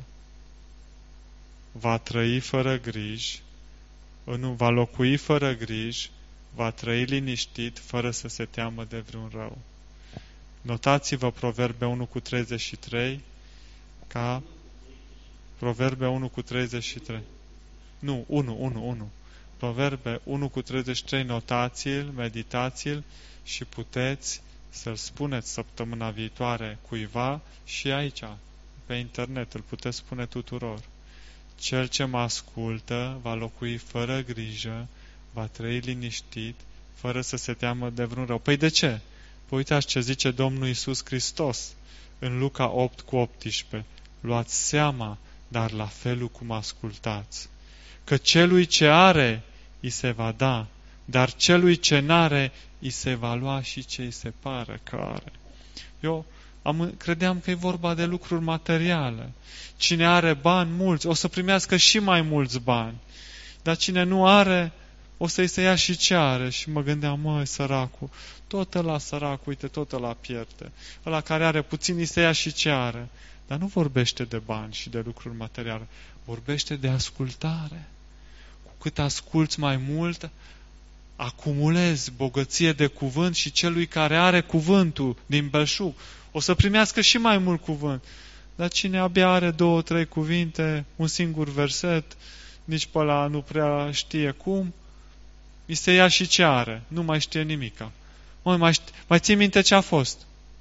S1: va trăi fără griji, va locui fără griji, va trăi liniștit, fără să se teamă de vreun rău. Notați-vă Proverbe 1:33 ca Proverbe 1:33. Nu, 1. Proverbe 1:33, notați-l, meditați-l și puteți să-l spuneți săptămâna viitoare cuiva și aici, pe internet, îl puteți spune tuturor. Cel ce mă ascultă va locui fără grijă, va trăi liniștit, fără să se teamă de vreun rău. Păi de ce? Păi uitați ce zice Domnul Iisus Hristos în Luca 8:18. Luați seama, dar la felul cum ascultați. Că celui ce are, îi se va da, dar celui ce n-are, îi se va lua și ce îi se pare că are. Eu credeam că e vorba de lucruri materiale. Cine are bani mulți, o să primească și mai mulți bani. Dar cine nu are, o să-i se ia și ce are. Și mă gândeam, măi, săracul, tot ăla sărac, uite, tot ăla pierde. Ăla care are puțin, îi se ia și ce are. Dar nu vorbește de bani și de lucruri materiale. Vorbește de ascultare. Cu cât asculți mai mult, acumulezi bogăție de cuvânt și celui care are cuvântul din belșug o să primească și mai mult cuvânt. Dar cine abia are 2-3 cuvinte, un singur verset, nici pe ăla nu prea știe cum, îi se ia și ce are. Nu mai știe nimica. Mai ții minte ce a fost?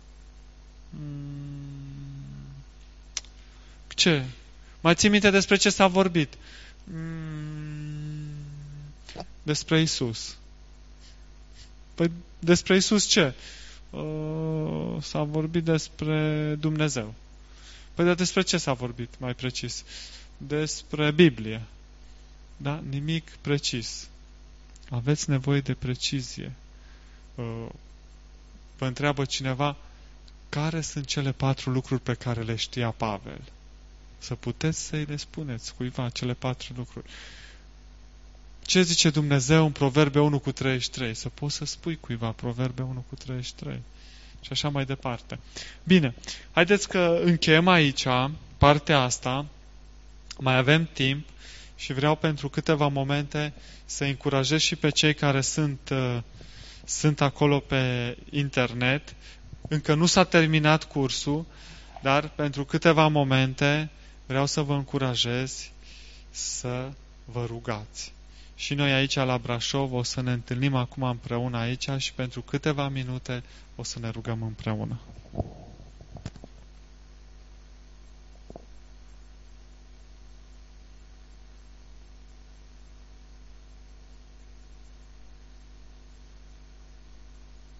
S1: Ce? Mai ții minte despre ce s-a vorbit? Despre Iisus. Păi despre Iisus ce? S-a vorbit despre Dumnezeu. Păi dar despre ce s-a vorbit mai precis? Despre Biblie. Da? Nimic precis. Aveți nevoie de precizie. Vă întreabă cineva care sunt cele 4 lucruri pe care le știa Pavel. Să puteți să-i le spuneți cuiva cele 4 lucruri. Ce zice Dumnezeu în Proverbe 1:33? Să poți să spui cuiva Proverbe 1:33. Și așa mai departe. Bine, haideți că încheiem aici partea asta. Mai avem timp și vreau pentru câteva momente să încurajez și pe cei care sunt acolo pe internet. Încă nu s-a terminat cursul, dar pentru câteva momente vreau să vă încurajez să vă rugați. Și noi aici la Brașov o să ne întâlnim acum împreună aici și pentru câteva minute o să ne rugăm împreună.